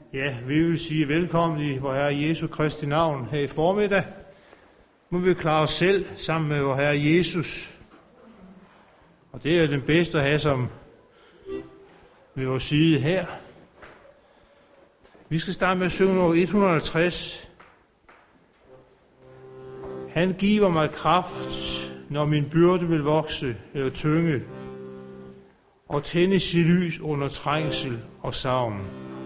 Ja, vi vil sige velkommen i vor Herre Jesu Kristi navn her i formiddag. Nu vil vi klare os selv sammen med vor Herre Jesus. Og det er den bedste at have som ved vores side her. Vi skal starte med at synge nummer 150. Han giver mig kraft, når min byrde vil vokse eller tynge, og tænde sit lys under trængsel og savn.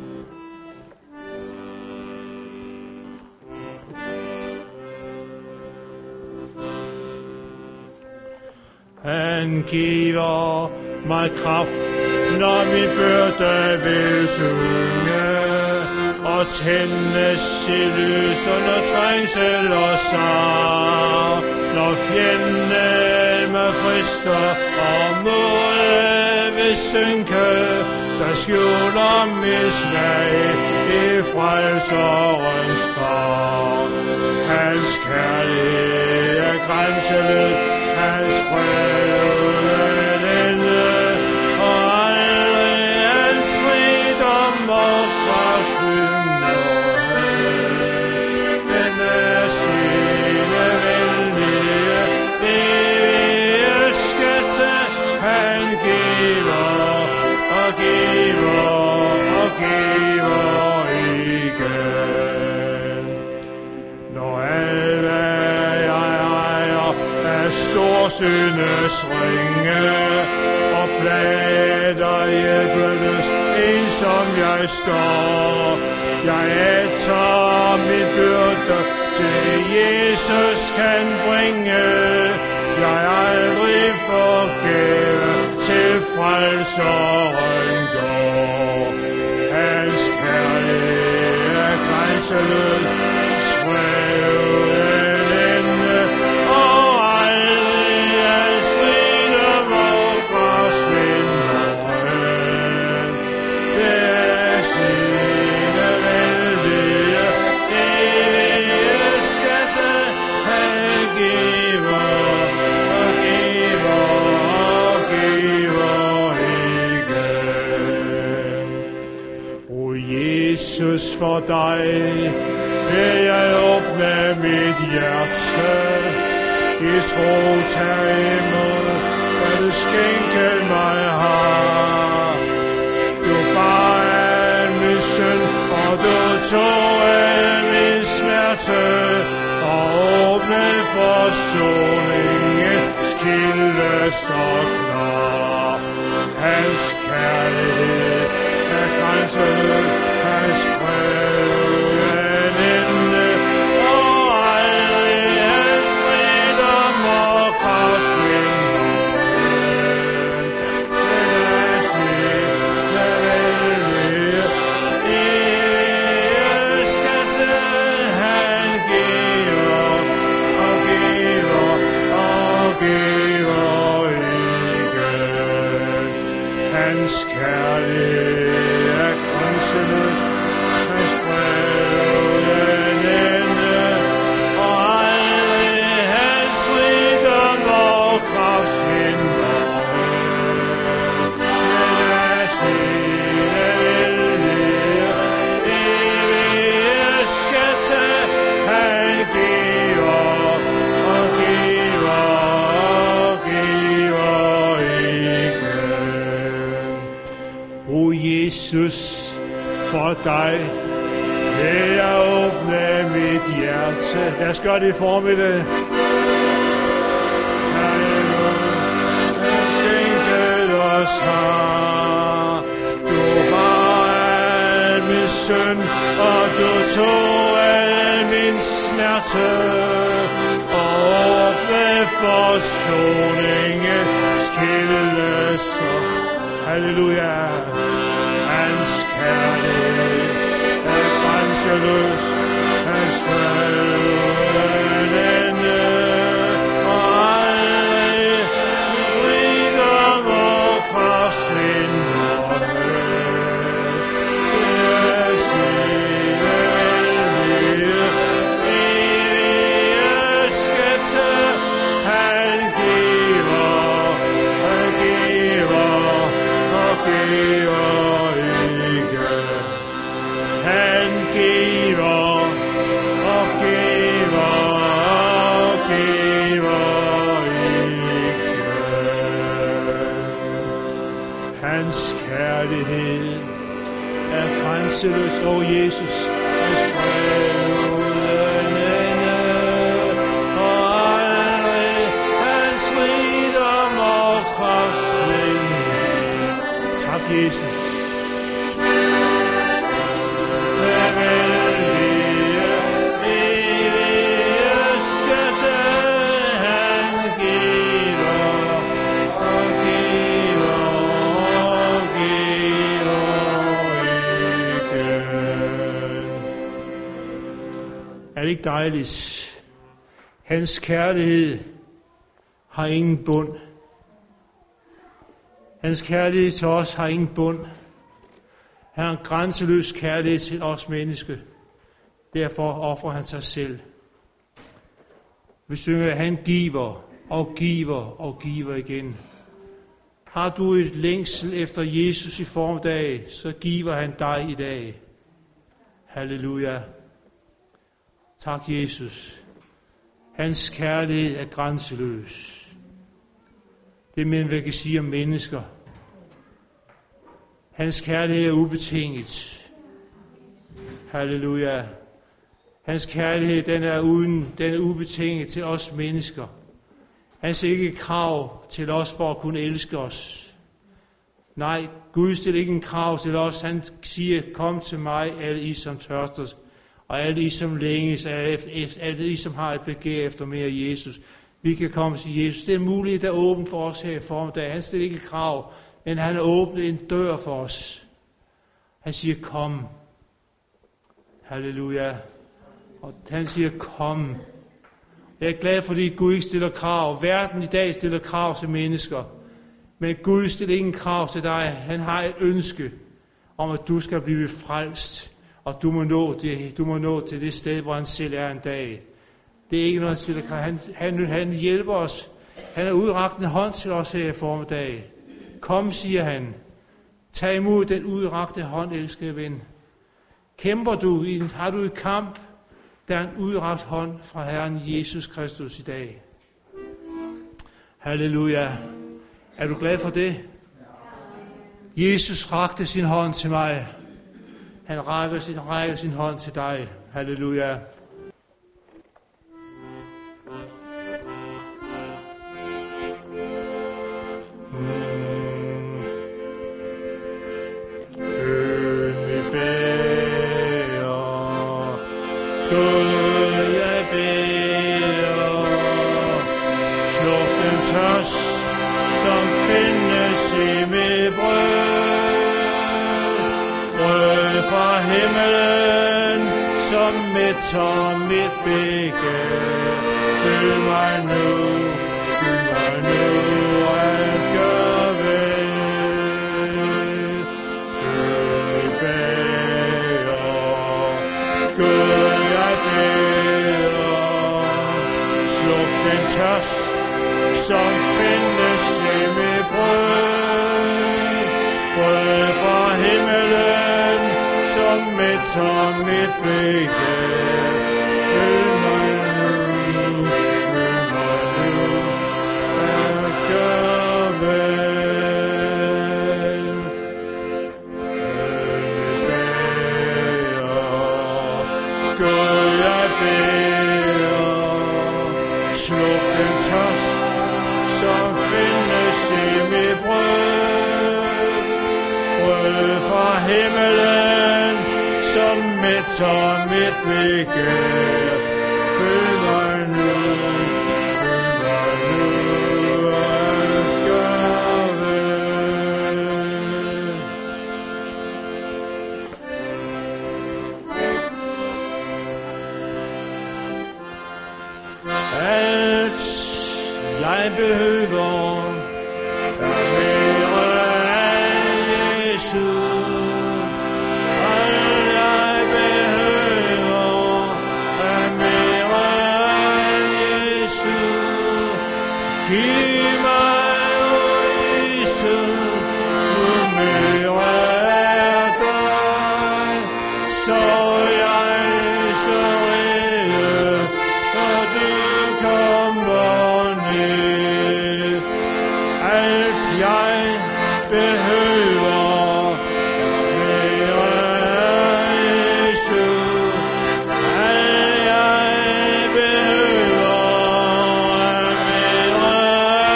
Han giver mig kraft, når min byrde vil tynge, og tænde sit lys under trængsel og savn. Når fjenden mig frister og modet vil synke, der skjuler min svag i frelserens favn. Hans kærlighed er grænseløs, hans fred uden ende, og aldrig hans rigdom og kraftfyldende. Men af sine vældige, evige skatte, han giver og giver og giver igen. Når alt storsyndes ringe og plader hjælpenes, ensom jeg står. Jeg tager min byrde til Jesus kan bringe. Jeg aldrig forgæve til frelseren går. Hans kærlighed er grænseløs, fred uden ende, og aldrig hans rigdom og forsvinden. Det er sine vældige, evige skatte, han giver og giver og giver igen. O Jesus, for dig vil jeg åbne mit hjerte, i tro tage imod, hvad du skænker mig har. Du bar al min synd, og du tog al min smerte, og åbne forsoningens kilde så klar. Hans kærlighed er grænseløs, hans fred uden ende, og aldrig hans rigdom og forsvinden. Den er sine vældige, evige skatte, han giver og giver og giver igen. Hans kærlighed er grænseløs, hans fred uden ende, og aldrig hans rigdom og kraftsvinder. Den er sine vældige, evige skatte, han giver og giver og giver igen. O Jesus, for dig vil jeg åbne mit hjerte. Lad os gøre det i formiddag. Han skænket os har. Du har al min synd, og du tog al min smerte, og åbne forsoningens kilde så. Halleluja. Hans kærlighed er grænseløs, hans fred uden ende, og aldrig rigdom og kraftsvinder. Det er sine vældige, evige skatte, han giver og giver og giver igen. Han giver og giver og giver ikke. Hans kærlighed er grænseløs. Jesus, hans fred uden ende, og aldrig hans rigdom og kraftsvinding. Tak, Jesus. Er det ikke dejligt? Hans kærlighed har ingen bund. Hans kærlighed til os har ingen bund. Han har en grænseløs kærlighed til os mennesker. Derfor offrer han sig selv. Vi synger, at han giver og giver og giver igen. Har du et længsel efter Jesus i formiddag, så giver han dig i dag. Halleluja. Tak, Jesus. Hans kærlighed er grænseløs. Det man vil kan sige om mennesker. Hans kærlighed er ubetinget. Halleluja. Hans kærlighed, den er ubetinget til os mennesker. Han ser ikke krav til os for at kunne elske os. Nej, Gud stiller ikke en krav til os. Han siger, kom til mig, alle I som tørster, og alle I som længes, alle I som har et begær efter mere Jesus. Vi kan komme til Jesus. Det er muligt, der er åbent for os her i formiddag. Han stiller ikke krav, men han har åbnet en dør for os. Han siger, kom. Halleluja. Og han siger, kom. Jeg er glad, fordi Gud ikke stiller krav. Verden i dag stiller krav til mennesker. Men Gud stiller ingen krav til dig. Han har et ønske om, at du skal blive frelst. Og du må nå til det sted, hvor han selv er en dag. Det er ikke noget, han stiller krav. Han hjælper os. Han har udrakt en hånd til os her i formiddag. Kom, siger han. Tag imod den udrakte hånd, elskede ven. Kæmper du? Har du et kamp? Der er en udrakt hånd fra Herren Jesus Kristus i dag. Halleluja. Er du glad for det? Jesus rakte sin hånd til mig. Han rækker sin hånd til dig. Halleluja. Føl mit bæger. Gud, jeg beder. Sluk den tørst, som findes i mit brød. Brød fra himmelen, som mætter mit begær. Følg mig nu, alt gør vel. Følg mit bæger. Gud, jeg beder. Sluk den tørst, som findes i mit brød. Brød fra himmelen, som mætter mit begær. Følg mig nu, alt gør vel. Gud, jeg beder. Sluk den tørst, som findes i mit brød. Brød fra himmelen, som mætter mit begær. Følg mig nu, alt gør vel. Alt jeg behøver er mere af Jesus. Alt jeg behøver er mere af Jesus. Giv mig, Jesus, nu mere af dig. så jeg står rede, når du kommer ned. Alt jeg behøver mere Jesus. Alt jeg behøver mere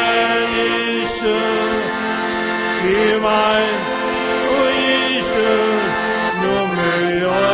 Jesus. Giv mig, Jesus, nu mere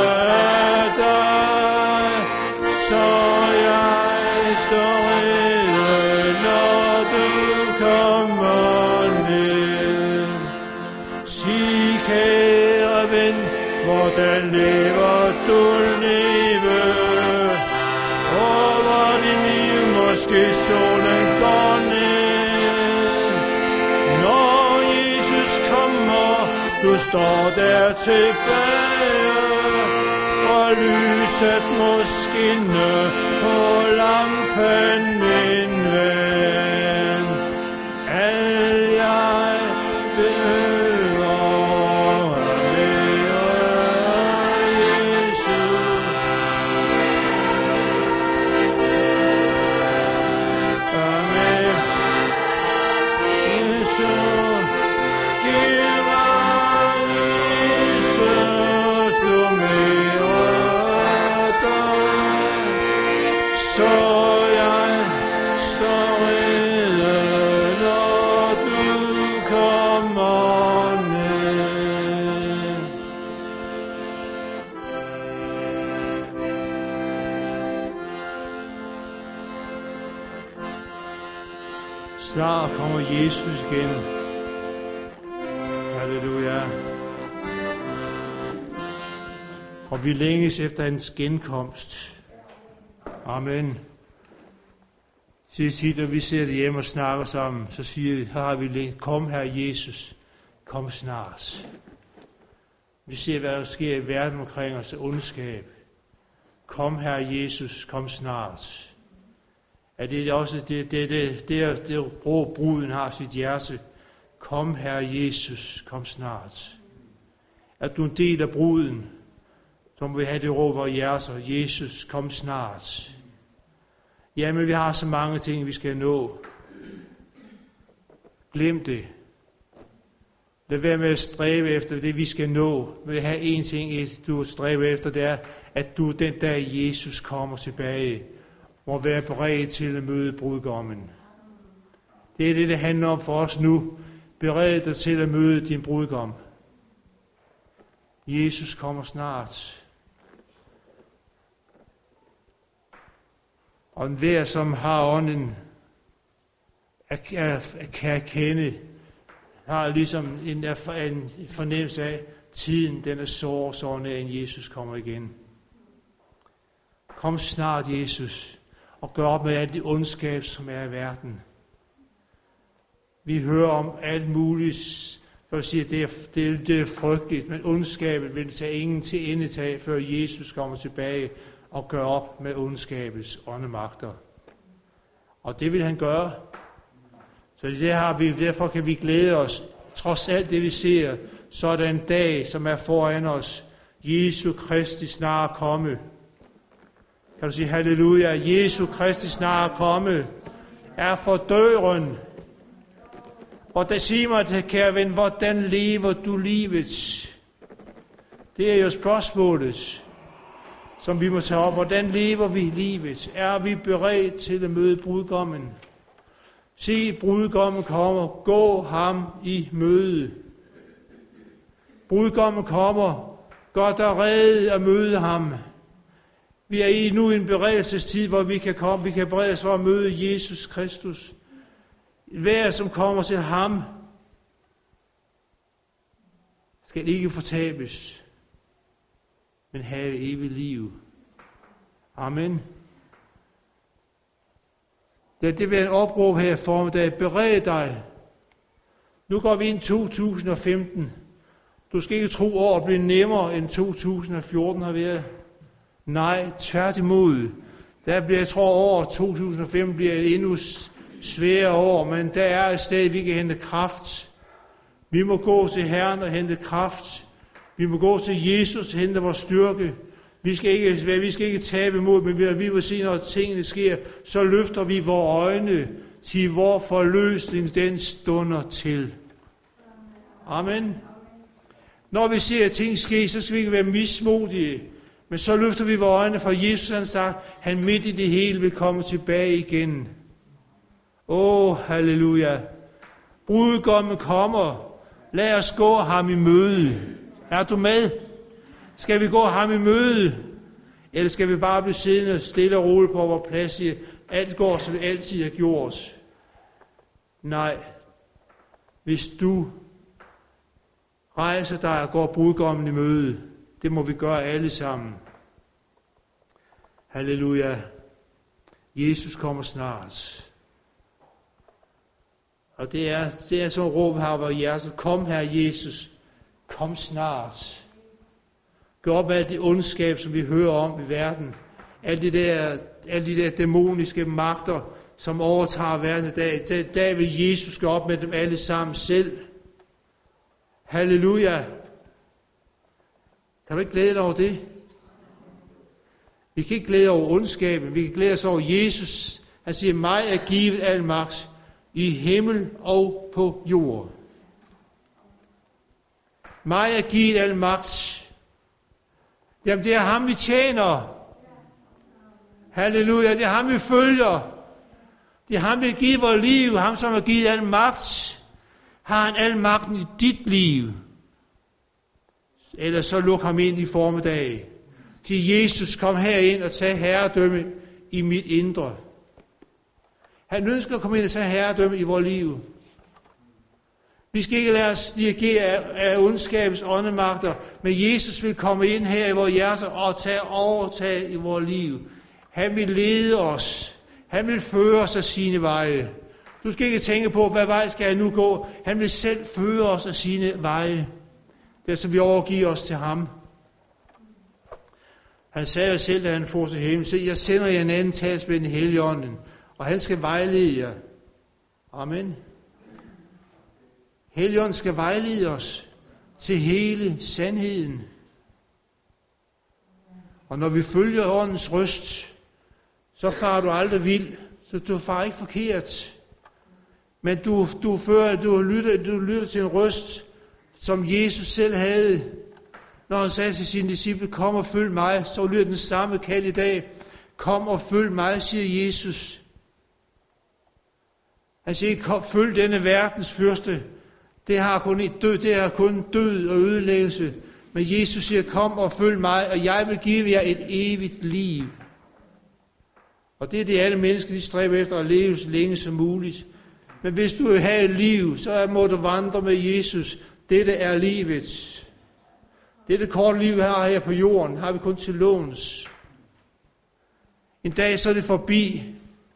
dig, så jeg står rede, når du kommer ned. Sig, kære ven, hvordan lever du livet? Over din liv, måske solen går ned. Når Jesus kommer, du står der tilbage, for lyset må skinne på lampen, min ven. Alt jeg behøver er mere Jesus. Amen. Jesus, giv mig Jesus, nu mere dig, så jeg står rede, når du kommer ned. Snart kommer Jesus igen. Halleluja. Og vi længes efter hans genkomst. Amen. Så tit, når vi sidder hjemme og snakker sammen, så siger vi, her har vi længes. Kom, Herre Jesus, kom snart. Vi ser, hvad der sker i verden omkring os af ondskab. Kom, Herre Jesus, kom snart. Er det også det bruden har sit hjerte? Kom, Herre Jesus, kom snart. Er du en del af bruden, som vil have det råb af hjerter? Jesus, kom snart. Jamen, vi har så mange ting, vi skal nå. Glem det. Lad være med at stræbe efter det, vi skal nå. Men have en ting, du stræber efter, det er, at du den dag Jesus kommer tilbage, må være beredt til at møde brudgommen. Det er det handler om for os nu. Bered dig til at møde din brudgom. Jesus kommer snart. Og enhver, som har ånden, kan kende, har ligesom en fornemmelse af, at tiden den er så nær, end Jesus kommer igen. Kom snart, Jesus, og gør op med alt det ondskab, som er i verden. Vi hører om alt muligt, for at sige, det er frygteligt, men ondskabet vil tage ingen til endetag, før Jesus kommer tilbage og gør op med ondskabets åndemagter. Og det vil han gøre. Så derfor kan vi glæde os, trods alt det vi ser, så er der en dag, som er foran os. Jesu Kristi snart komme. Kan du sige halleluja? Jesu Kristi snart komme er for døren. Og der siger mig til, kære ven, hvordan lever du livet? Det er jo spørgsmålet, som vi må tage op. Hvordan lever vi livet? Er vi beredt til at møde brudgommen? Se, brudgommen kommer. Gå ham i møde. Brudgommen kommer. Gør dig rede at møde ham. Vi er i nu en beredelsestid, hvor vi kan komme. Vi kan beredes for at møde Jesus Kristus. Hver, som kommer til ham, skal ikke fortabes, men have evigt liv. Amen. Det vil en opråb her i formiddag. Bered dig. Nu går vi ind 2015. Du skal ikke tro, at året bliver nemmere end 2014 har været. Nej, tværtimod. Jeg tror, år 2015 bliver et endnu sværere år, men der er et sted, vi kan hente kraft. Vi må gå til Herren og hente kraft. Vi må gå til Jesus og hente vores styrke. Vi skal ikke tabe mod, men vi vil se, når tingene sker, så løfter vi vores øjne til vor forløsning, den stunder til. Amen. Når vi ser ting ske, så skal vi ikke være mismodige, men så løfter vi vores øjne, for Jesus han sagt, han midt i det hele vil komme tilbage igen. Halleluja. Brudgommen kommer. Lad os gå ham i møde. Er du med? Skal vi gå ham i møde? Eller skal vi bare blive siddende stille og roligt på vores plads og alt går, som vi altid har gjort? Nej. Hvis du rejser dig og går brudgommen i møde, det må vi gøre alle sammen. Halleluja. Jesus kommer snart. Og det er sådan et råb her over hjertet. Kom her, Jesus. Kom snart. Gør op alt det ondskab, som vi hører om i verden. Alle de der dæmoniske magter, som overtager verden i dag. Der vil Jesus gå op med dem alle sammen selv. Halleluja. Kan du ikke glæde dig over det? Vi kan ikke glæde over ondskaben. Vi kan glæde os over Jesus. Han siger, mig er givet al magt i himmel og på jord. Mig er givet al magt. Jamen det er ham vi tjener. Halleluja, det er ham vi følger. Det er ham vi giver vores liv. Ham som har givet al magt. Har han al magten i dit liv? Ellers så luk ham ind i formiddag. Til Jesus, kom herind og tag herredømme i mit indre. Han ønsker at komme ind og tage herredømme i vores liv. Vi skal ikke lade os dirigere af ondskabens åndemagter, men Jesus vil komme ind her i vores hjerter og overtage i vores liv. Han vil lede os. Han vil føre os af sine veje. Du skal ikke tænke på, hvad vej skal jeg nu gå. Han vil selv føre os af sine veje. Det er, så vi overgiver os til ham. Han sagde selv, da han får til himmel, så jeg sender jer en anden talsmand i Helligånden, og han skal vejlede jer. Amen. Helligånden skal vejlede os til hele sandheden. Og når vi følger åndens røst, så farer du aldrig vild. Så du farer ikke forkert. Men du lytter til en røst, som Jesus selv havde. Når han sagde til sine disciple, kom og følg mig, så lyder den samme kald i dag. Kom og følg mig, siger Jesus. Han siger, kom, følg denne verdens fyrste. Det har kun død og ødelæggelse. Men Jesus siger, kom og følg mig, og jeg vil give jer et evigt liv. Og det er det, alle mennesker de stræber efter at leve så længe som muligt. Men hvis du vil have et liv, så må du vandre med Jesus. Dette er livet. Dette korte liv her på jorden, har vi kun til låns. En dag så er det forbi.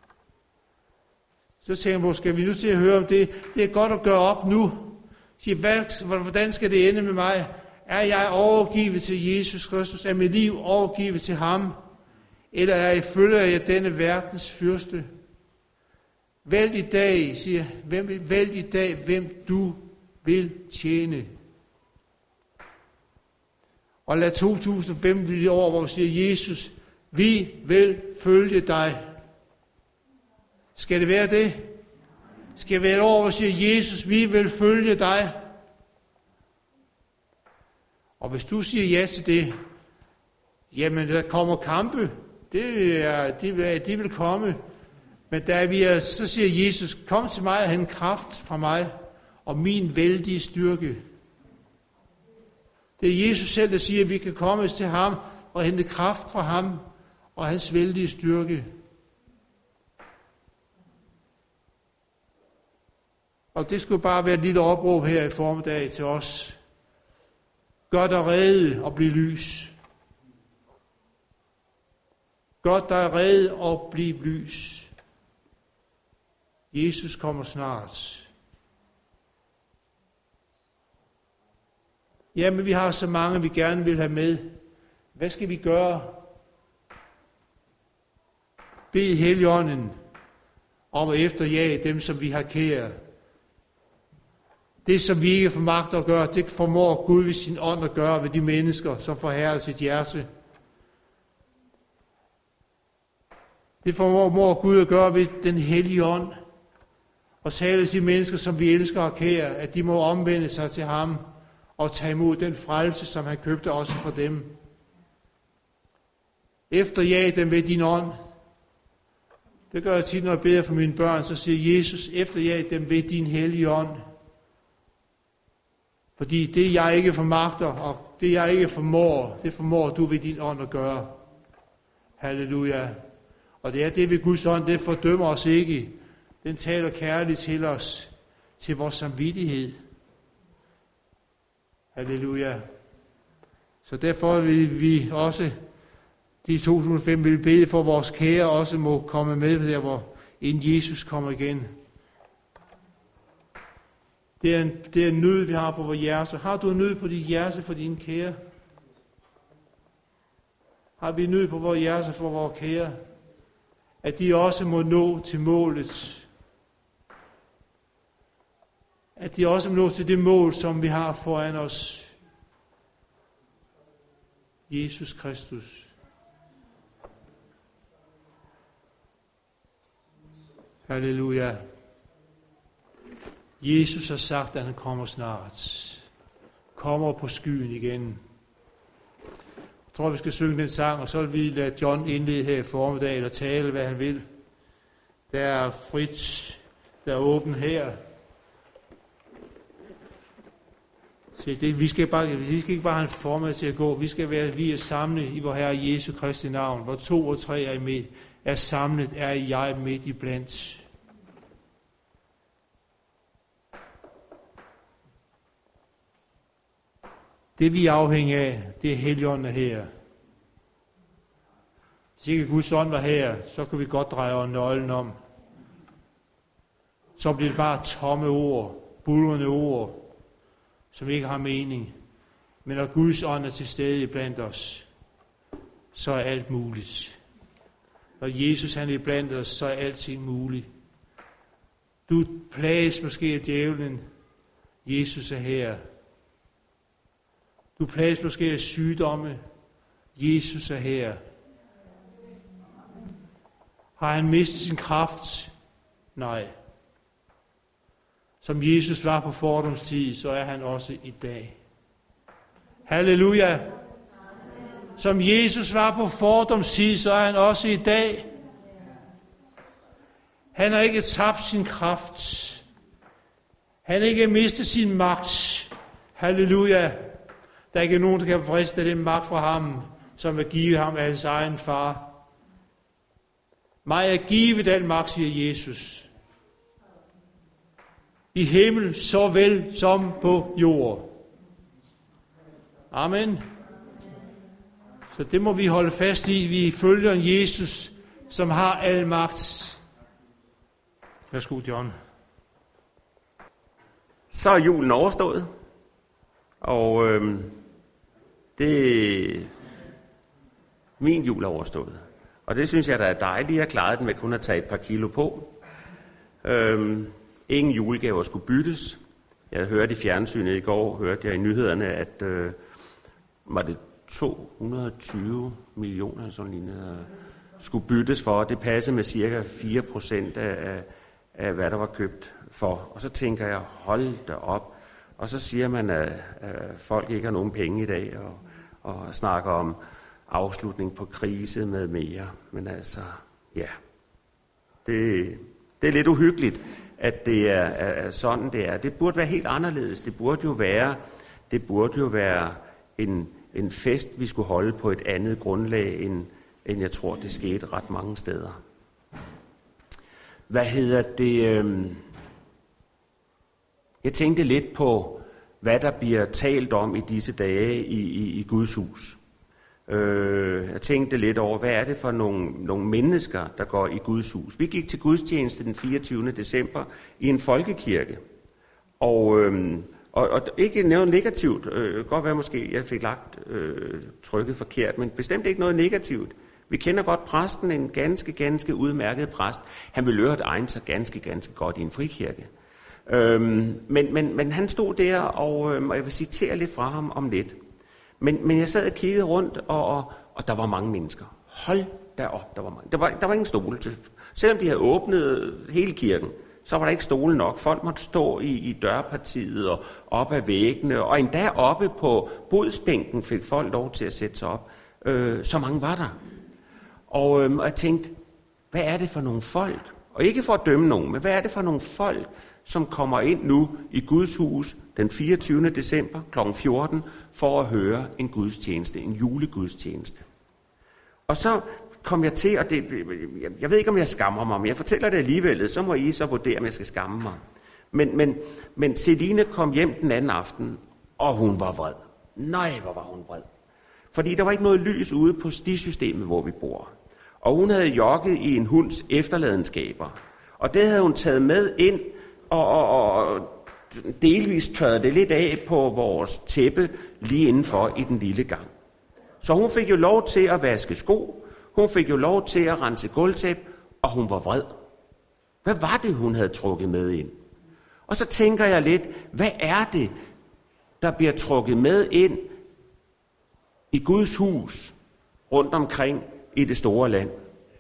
Så tænker jeg, skal vi nu til at høre om det? Det er godt at gøre op nu. Hvordan skal det ende med mig? Er jeg overgivet til Jesus Kristus? Er mit liv overgivet til ham? Eller følger jeg denne verdens fyrste? Vælg i dag, siger vælg i dag, hvem du vil tjene. Og lad 2005 blive det år, hvor vi siger, Jesus, vi vil følge dig. Skal det være det? Skal det være et år, hvor vi siger, Jesus, vi vil følge dig. Og hvis du siger ja til det, jamen der kommer kampe. Det vil komme. Men så siger Jesus, kom til mig og hent kraft fra mig og min vældige styrke. Det er Jesus selv, der siger, at vi kan komme til ham og hente kraft fra ham og hans vældige styrke. Og det skulle bare være et lille opråb her i formiddag til os. Gør dig rede og bliv lys. Gør dig rede og bliv lys. Jesus kommer snart. Jamen, vi har så mange, vi gerne vil have med. Hvad skal vi gøre? Bed Helligånden om at efterjage dem, som vi har kære. Det, som vi ikke formagter at gøre, det formår Gud ved sin ånd at gøre ved de mennesker, som forherrer sit hjerte. Det formår Gud at gøre ved den hellige ånd. Og tale til de mennesker, som vi elsker og kære, at de må omvende sig til ham og tage imod den frelse, som han købte også for dem. Efterjag dem ved din ånd. Det gør jeg tit, når jeg beder for mine børn, så siger Jesus, efterjag dem ved din hellige ånd. Fordi det, jeg ikke formagter, og det, jeg ikke formår, det formår du ved din ånd at gøre. Halleluja. Og det er det ved Guds ånd, det fordømmer os ikke. Den taler kærligt til os, til vores samvittighed. Halleluja. Så derfor vil vi også, de 2005, vil bede for vores kære også må komme med der, hvor inden Jesus kommer igen. Det er en nød, vi har på vores hjerte. Har du en nød på dit hjerte for dine kære? Har vi en nød på vores hjerte for vores kære? At de også må nå til målet. At de også må nå til det mål, som vi har foran os. Jesus Kristus. Halleluja. Jesus har sagt, at han kommer snart. Kommer på skyen igen. Jeg tror, vi skal synge den sang, og så vil vi lade John indlede her i formiddag, eller tale, hvad han vil. Der er frit, der er åben her. Så vi skal ikke bare have en formiddag til at gå, vi er samlet i vor Herre Jesu Kristi navn, hvor 2 og 3 er samlet, er jeg midt i blandt. Det vi er afhængige af, det er Helligånden her. Hvis ikke Guds ånd var her, så kunne vi godt dreje nøglen om. Så bliver det bare tomme ord, bulrende ord, som ikke har mening. Men når Guds ånd er til stede blandt os, så er alt muligt. Når Jesus han er blandt os, så er alting muligt. Du plages måske af djævlen. Jesus er her. Du plages måske af sygdomme. Jesus er her. Har han mistet sin kraft? Nej. Som Jesus var på fordomstid, så er han også i dag. Halleluja. Som Jesus var på fordomstid, så er han også i dag. Han har ikke tabt sin kraft. Han har ikke mistet sin magt. Halleluja. Der er ikke nogen, der kan friste den magt fra ham, som er givet ham af hans egen far. Mig er givet den magt, siger Jesus. I himmel såvel som på jord. Amen. Så det må vi holde fast i. Vi følger en Jesus, som har al magt. Værsgo, John. Så er julen overstået. Og min jul er overstået. Og det synes jeg, der er dejligt at klare den med kun at tage et par kilo på. Ingen julegaver skulle byttes. Jeg hørte i fjernsynet i går, hørte jeg i nyhederne, at var det 220 millioner, sådan lignende, skulle byttes for. Det passede med cirka 4% af, hvad der var købt for. Og så tænker jeg, hold da op. Og så siger man, at folk ikke har nogen penge i dag, og snakker om afslutning på krise med mere. Men altså, ja, det er lidt uhyggeligt, at det er sådan, det er. Det burde være helt anderledes. Det burde jo være en fest, vi skulle holde på et andet grundlag, end jeg tror, det skete ret mange steder. Jeg tænkte lidt på, hvad der bliver talt om i disse dage i Guds hus. Jeg tænkte lidt over, hvad er det for nogle mennesker, der går i Guds hus. Vi gik til gudstjeneste den 24. december i en folkekirke. Og ikke noget negativt. Godt være måske, jeg fik lagt trykket forkert, men bestemt ikke noget negativt. Vi kender godt præsten, en ganske udmærket præst. Han vil øvrigt egne sig ganske godt i en frikirke. Men han stod der, og jeg vil citere lidt fra ham om lidt. Men jeg sad og kiggede rundt, og der var mange mennesker. Hold da op, der var mange. Der var ingen stole til. Selvom de havde åbnet hele kirken, så var der ikke stole nok. Folk måtte stå i dørpartiet og op ad væggene, og endda oppe på bodsbænken fik folk lov til at sætte sig op. Så mange var der. Og jeg tænkte, hvad er det for nogle folk? Og ikke for at dømme nogen, men hvad er det for nogle folk, som kommer ind nu i Guds hus den 24. december kl. 14 for at høre en gudstjeneste, en julegudstjeneste. Og så kom jeg til, og jeg ved ikke, om jeg skammer mig, men jeg fortæller det alligevel, så må I så vurdere, om jeg skal skamme mig. Men Celine kom hjem den anden aften, og hun var vred. Nej, hvor var hun vred. Fordi der var ikke noget lys ude på stisystemet, hvor vi bor. Og hun havde jogget i en hunds efterladenskaber. Og det havde hun taget med ind, og delvis tørrede det lidt af på vores tæppe lige indenfor i den lille gang. Så hun fik jo lov til at vaske sko, hun fik jo lov til at rense gulvtæppe, og hun var vred. Hvad var det, hun havde trukket med ind? Og så tænker jeg lidt, hvad er det, der bliver trukket med ind i Guds hus rundt omkring i det store land?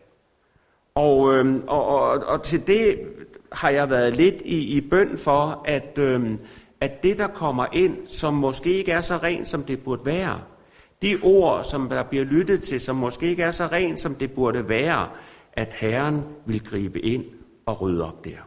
Og til det har jeg været lidt i bøn for, at det, der kommer ind, som måske ikke er så rent, som det burde være, de ord, som der bliver lyttet til, som måske ikke er så rent, som det burde være, at Herren vil gribe ind og rydde op der.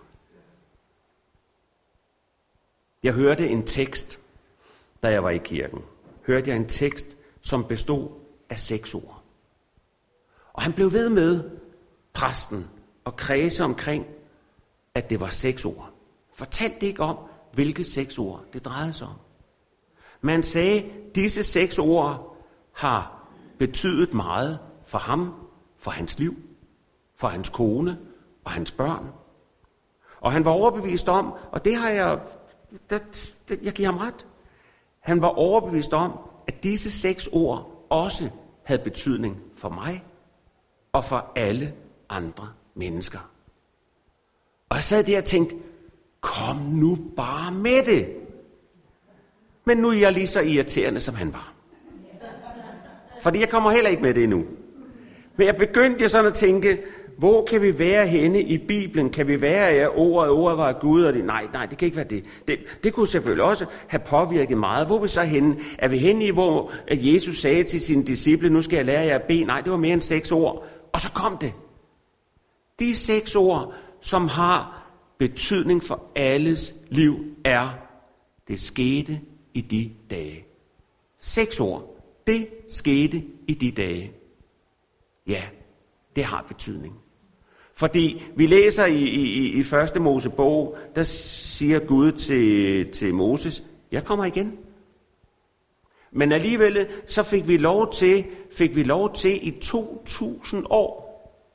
Jeg hørte en tekst, da jeg var i kirken. Hørte jeg en tekst, som bestod af 6 ord. Og han blev ved med, præsten, at kredse omkring, at det var 6 ord. Fortalte ikke om, hvilke 6 ord det drejede sig om. Man sagde, at disse 6 ord har betydet meget for ham, for hans liv, for hans kone og hans børn. Og han var overbevist om, og det har jeg giver ham ret, han var overbevist om, at disse 6 ord også havde betydning for mig og for alle andre mennesker. Og jeg sad der og tænkte, kom nu bare med det. Men nu er jeg lige så irriterende, som han var. Fordi jeg kommer heller ikke med det endnu. Men jeg begyndte sådan at tænke, hvor kan vi være henne i Bibelen? Kan vi være, at ordet var Gud? Og det? Nej, det kan ikke være det. Det kunne selvfølgelig også have påvirket meget. Hvor er vi så henne? Er vi henne i, hvor Jesus sagde til sine disciple, nu skal jeg lære jer at bede? Nej, det var mere end 6 ord. Og så kom det. De 6 ord, som har betydning for alles liv, er, det skete i de dage. 6 ord. Det skete i de dage. Ja, det har betydning. Fordi vi læser i 1. Mosebog, der siger Gud til Moses, jeg kommer igen. Men alligevel så fik vi lov til i 2000 år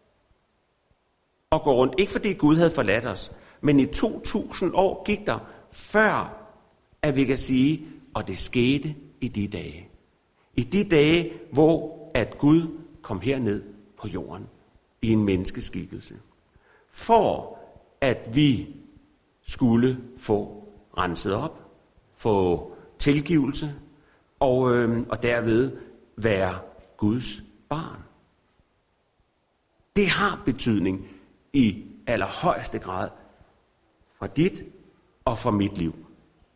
at gå rundt. Ikke fordi Gud havde forladt os, men i 2000 år gik der, før at vi kan sige, og det skete i de dage. I de dage, hvor at Gud kom herned på jorden i en menneskeskikkelse. For at vi skulle få renset op, få tilgivelse og derved være Guds barn. Det har betydning i allerhøjeste grad for dit og for mit liv.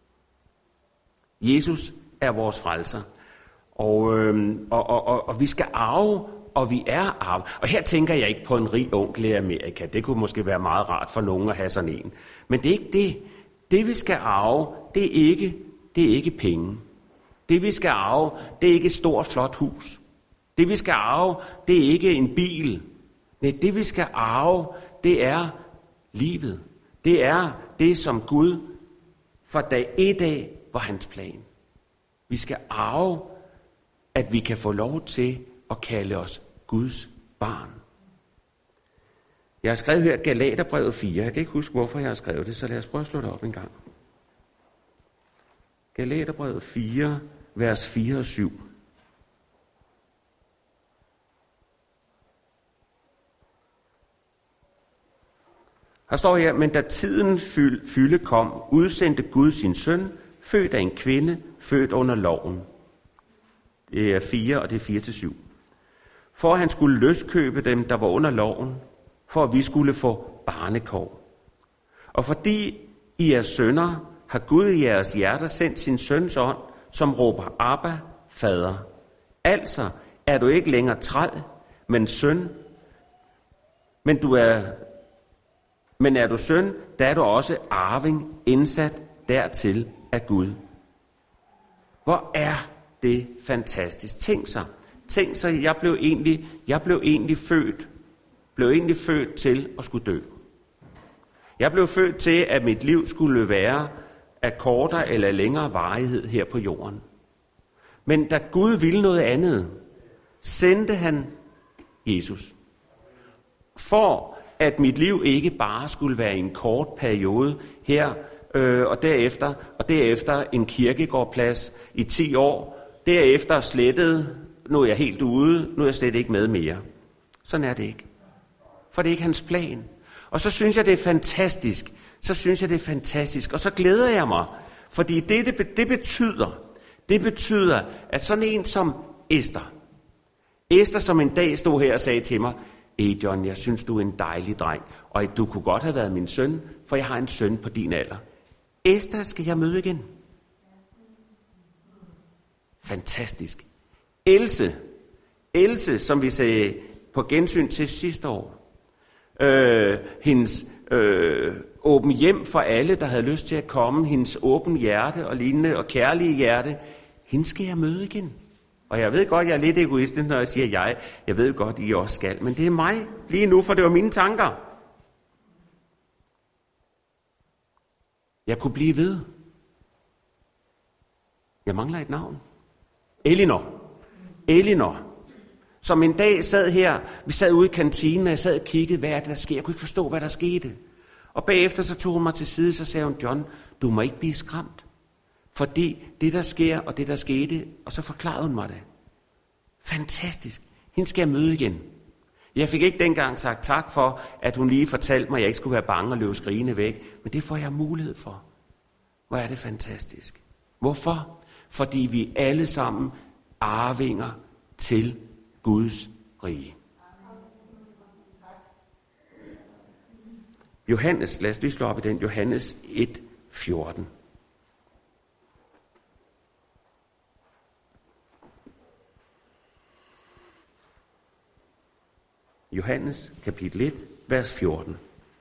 Jesus er vores frelser, og vi skal arve, og vi er arve. Og her tænker jeg ikke på en rig onkel i Amerika. Det kunne måske være meget rart for nogen at have sådan en. Men det er ikke det. Det vi skal arve, det er ikke penge. Det vi skal arve, det er ikke et stort flot hus. Det vi skal arve, det er ikke en bil. Nej, det vi skal arve, det er livet. Det er det, som Gud fra dag 1 af var hans plan. Vi skal arve, at vi kan få lov til at kalde os Guds barn. Jeg har skrevet her Galaterbrevet 4. Jeg kan ikke huske, hvorfor jeg har skrevet det, så lad os prøve at slå det op en gang. Galaterbrevet 4, vers 4 og 7. Her står her, men da tiden fylde kom, udsendte Gud sin søn, født af en kvinde, født under loven. Det er 4, og det er 4-7. For at han skulle løskøbe dem, der var under loven, for at vi skulle få barnekår. Og fordi I er sønner, har Gud i jeres hjerter sendt sin søns ånd, som råber, Abba, fader. Altså er du ikke længere træl, men søn. Men er du søn, der er du også arving, indsat dertil af Gud. Hvor er det fantastisk. Tænk sig, jeg blev egentlig født til at skulle dø. Jeg blev født til, at mit liv skulle være af kortere eller længere varighed her på jorden. Men da Gud ville noget andet, sendte han Jesus. For at mit liv ikke bare skulle være en kort periode her, og derefter en kirkegårdplads i 10 år, derefter slettet, nu er jeg helt ude, nu er jeg slet ikke med mere. Sådan er det ikke. For det er ikke hans plan. Og så synes jeg, det er fantastisk. Og så glæder jeg mig, fordi det betyder, at sådan en som Esther, som en dag stod her og sagde til mig, John, jeg synes, du er en dejlig dreng, og du kunne godt have været min søn, for jeg har en søn på din alder. Esther skal jeg møde igen. Fantastisk. Else, som vi sagde på gensyn til sidste år. Hendes åben hjem for alle, der havde lyst til at komme. Hendes åben hjerte og lignende og kærlige hjerte. Hende skal jeg møde igen. Og jeg ved godt, jeg er lidt egoistisk, når jeg siger jeg ved godt, I også skal. Men det er mig lige nu, for det var mine tanker. Jeg kunne blive ved. Jeg mangler et navn. Elinor. Som en dag sad her, vi sad ude i kantinen, og jeg sad og kiggede, hvad er det, der sker? Jeg kunne ikke forstå, hvad der skete. Og bagefter så tog hun mig til side, så sagde hun, John, du må ikke blive skræmt. Fordi det, der sker, og det, der skete, og så forklarede hun mig det. Fantastisk. Hende skal jeg møde igen. Jeg fik ikke dengang sagt tak for, at hun lige fortalte mig, at jeg ikke skulle være bange og løbe skrigende væk. Men det får jeg mulighed for. Hvor er det fantastisk. Hvorfor? Fordi vi alle sammen arvinger til Guds rige. Johannes, lad os lige slå op i den. Johannes 1:14. Johannes kapitel 1, vers 14.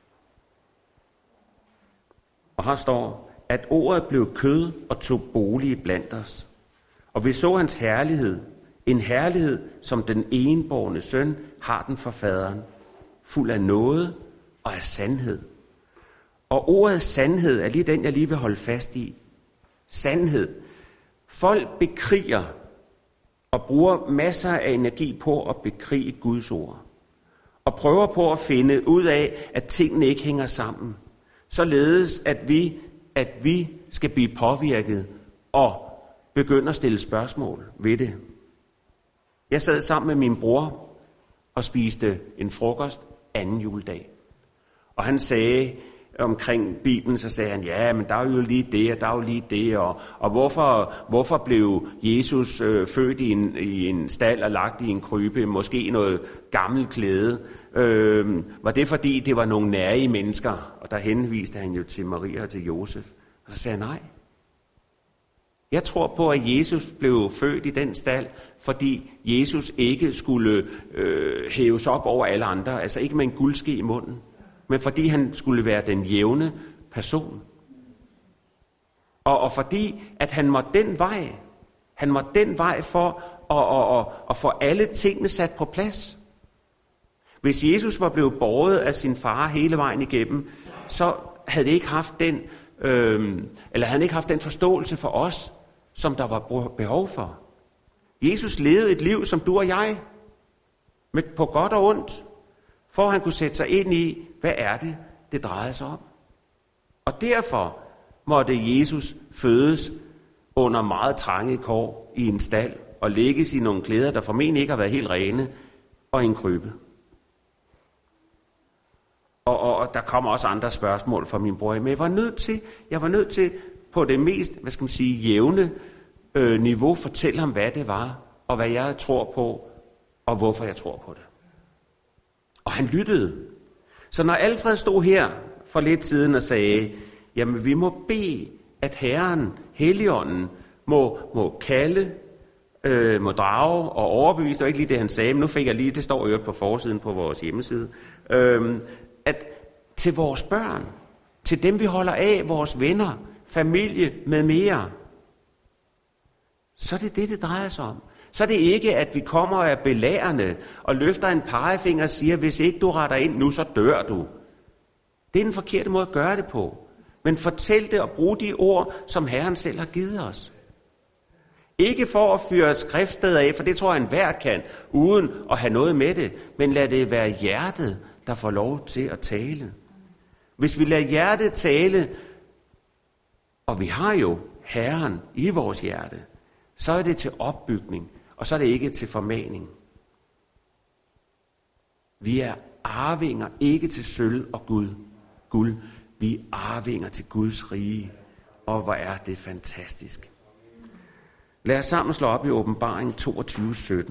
Og her står, at ordet blev kød og tog bolig blandt os. Og vi så hans herlighed, en herlighed, som den enbårne søn har den for faderen, fuld af nåde og af sandhed. Og ordet sandhed er lige den, jeg lige vil holde fast i. Sandhed. Folk bekriger og bruger masser af energi på at bekrige Guds ord. Og prøver på at finde ud af, at tingene ikke hænger sammen. Således, at vi skal blive påvirket og begynde at stille spørgsmål ved det. Jeg sad sammen med min bror og spiste en frokost anden juledag. Og han sagde omkring Bibelen, så sagde han, ja, men der er jo lige det, og der er jo lige det, og hvorfor blev Jesus født i en stald og lagt i en krybe, måske noget gammelt klæde? Var det fordi, det var nogle nærige mennesker? Og der henviste han jo til Maria og til Josef. Og så sagde han, nej. Jeg tror på, at Jesus blev født i den stald, fordi Jesus ikke skulle hæves op over alle andre, altså ikke med en guldske i munden, men fordi han skulle være den jævne person. Og fordi, at han måtte den vej for at få alle tingene sat på plads. Hvis Jesus var blevet båret af sin far hele vejen igennem, så havde han ikke haft den forståelse for os, som der var behov for. Jesus levede et liv som du og jeg, på godt og ondt, for at han kunne sætte sig ind i, hvad er det drejede sig om. Og derfor måtte Jesus fødes under meget trange kår i en stald og lægges i nogle klæder, der formentlig ikke har været helt rene, og i en krybe. Og og der kommer også andre spørgsmål fra min bror. Men jeg var nødt til på det mest, jævne niveau fortælle ham, hvad det var, og hvad jeg tror på, og hvorfor jeg tror på det. Og han lyttede. Så når Alfred stod her for lidt siden og sagde, jamen vi må bede, at Herren, Helligånden, må kalde, må drage og overbevise, det var ikke lige det, han sagde, men nu fik jeg lige, det står øvrigt på forsiden på vores hjemmeside, at til vores børn, til dem vi holder af, vores venner, familie med mere, så er det drejer sig om. Så er det ikke, at vi kommer og er belærende og løfter en pegefinger og siger, hvis ikke du retter ind nu, så dør du. Det er den forkerte måde at gøre det på. Men fortæl det og brug de ord, som Herren selv har givet os. Ikke for at fyre skriftsteder af, for det tror jeg enhver kan, uden at have noget med det. Men lad det være hjertet, der får lov til at tale. Hvis vi lader hjertet tale, og vi har jo Herren i vores hjerte, så er det til opbygning, og så er det ikke til formaning. Vi er arvinger, ikke til sølv og guld. Vi er arvinger til Guds rige, og hvor er det fantastisk. Lad os sammen slå op i Åbenbaring 22:17.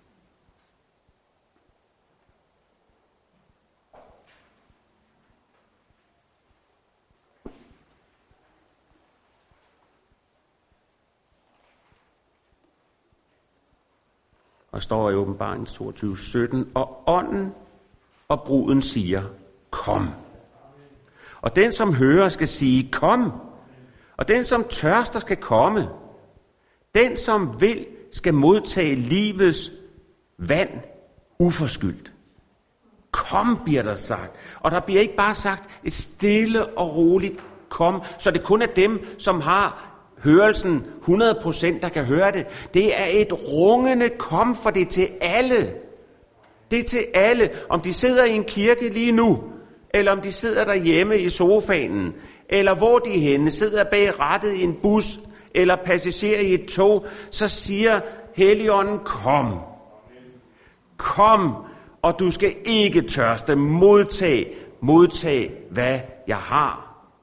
Og står i Åbenbaring 22:17, og ånden og bruden siger, kom. Og den, som hører, skal sige, kom. Og den, som tørster, skal komme. Den, som vil, skal modtage livets vand uforskyldt. Kom, bliver der sagt. Og der bliver ikke bare sagt et stille og roligt kom, så det kun er dem, som har hørelsen 100%, der kan høre det. Det er et rungende kom, for det er til alle. Det er til alle, om de sidder i en kirke lige nu, eller om de sidder derhjemme i sofaen, eller hvor de er henne, sidder bag rattet i en bus, eller passagerer i et tog, så siger Helligånden, kom. Kom, og du skal ikke tørste. Modtag, hvad jeg har.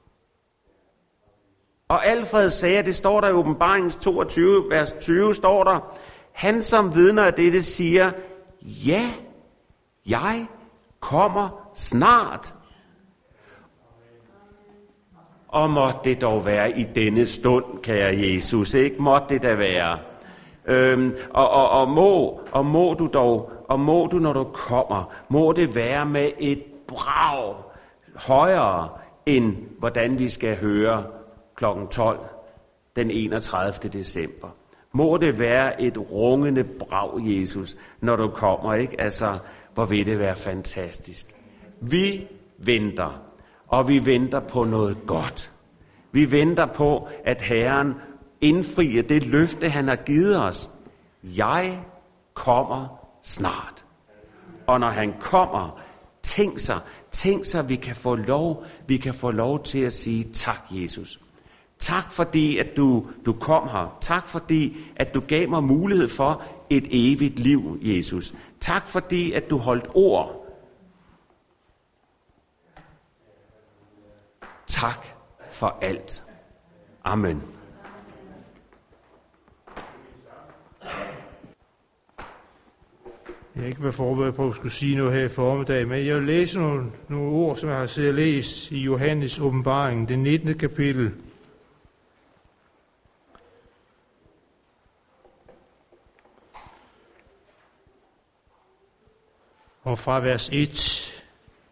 Og Alfred sagde, det står der i Åbenbaringens 22, vers 20, står der, han som vidner af dette siger, ja, jeg kommer snart. Og måtte det dog være i denne stund, kære Jesus, ikke? Måtte det da være. Må du, når du kommer, må det være med et brag højere, end hvordan vi skal høre kl. 12 den 31. december. Må det være et rungende brag, Jesus, når du kommer, ikke? Altså, hvor vil det være fantastisk. Vi venter, og vi venter på noget godt. Vi venter på, at Herren indfrier det løfte, han har givet os. Jeg kommer snart. Og når han kommer, tænk sig, vi kan få lov til at sige tak, Jesus. Tak fordi, at du kom her. Tak fordi, at du gav mig mulighed for et evigt liv, Jesus. Tak fordi, at du holdt ord. Tak for alt. Amen. Jeg har ikke været forberedt på at skulle sige noget her i formiddag, men jeg vil læse nogle ord, som jeg har siddet og læst i Johannes åbenbaring, det 19. kapitel. Og fra vers 1.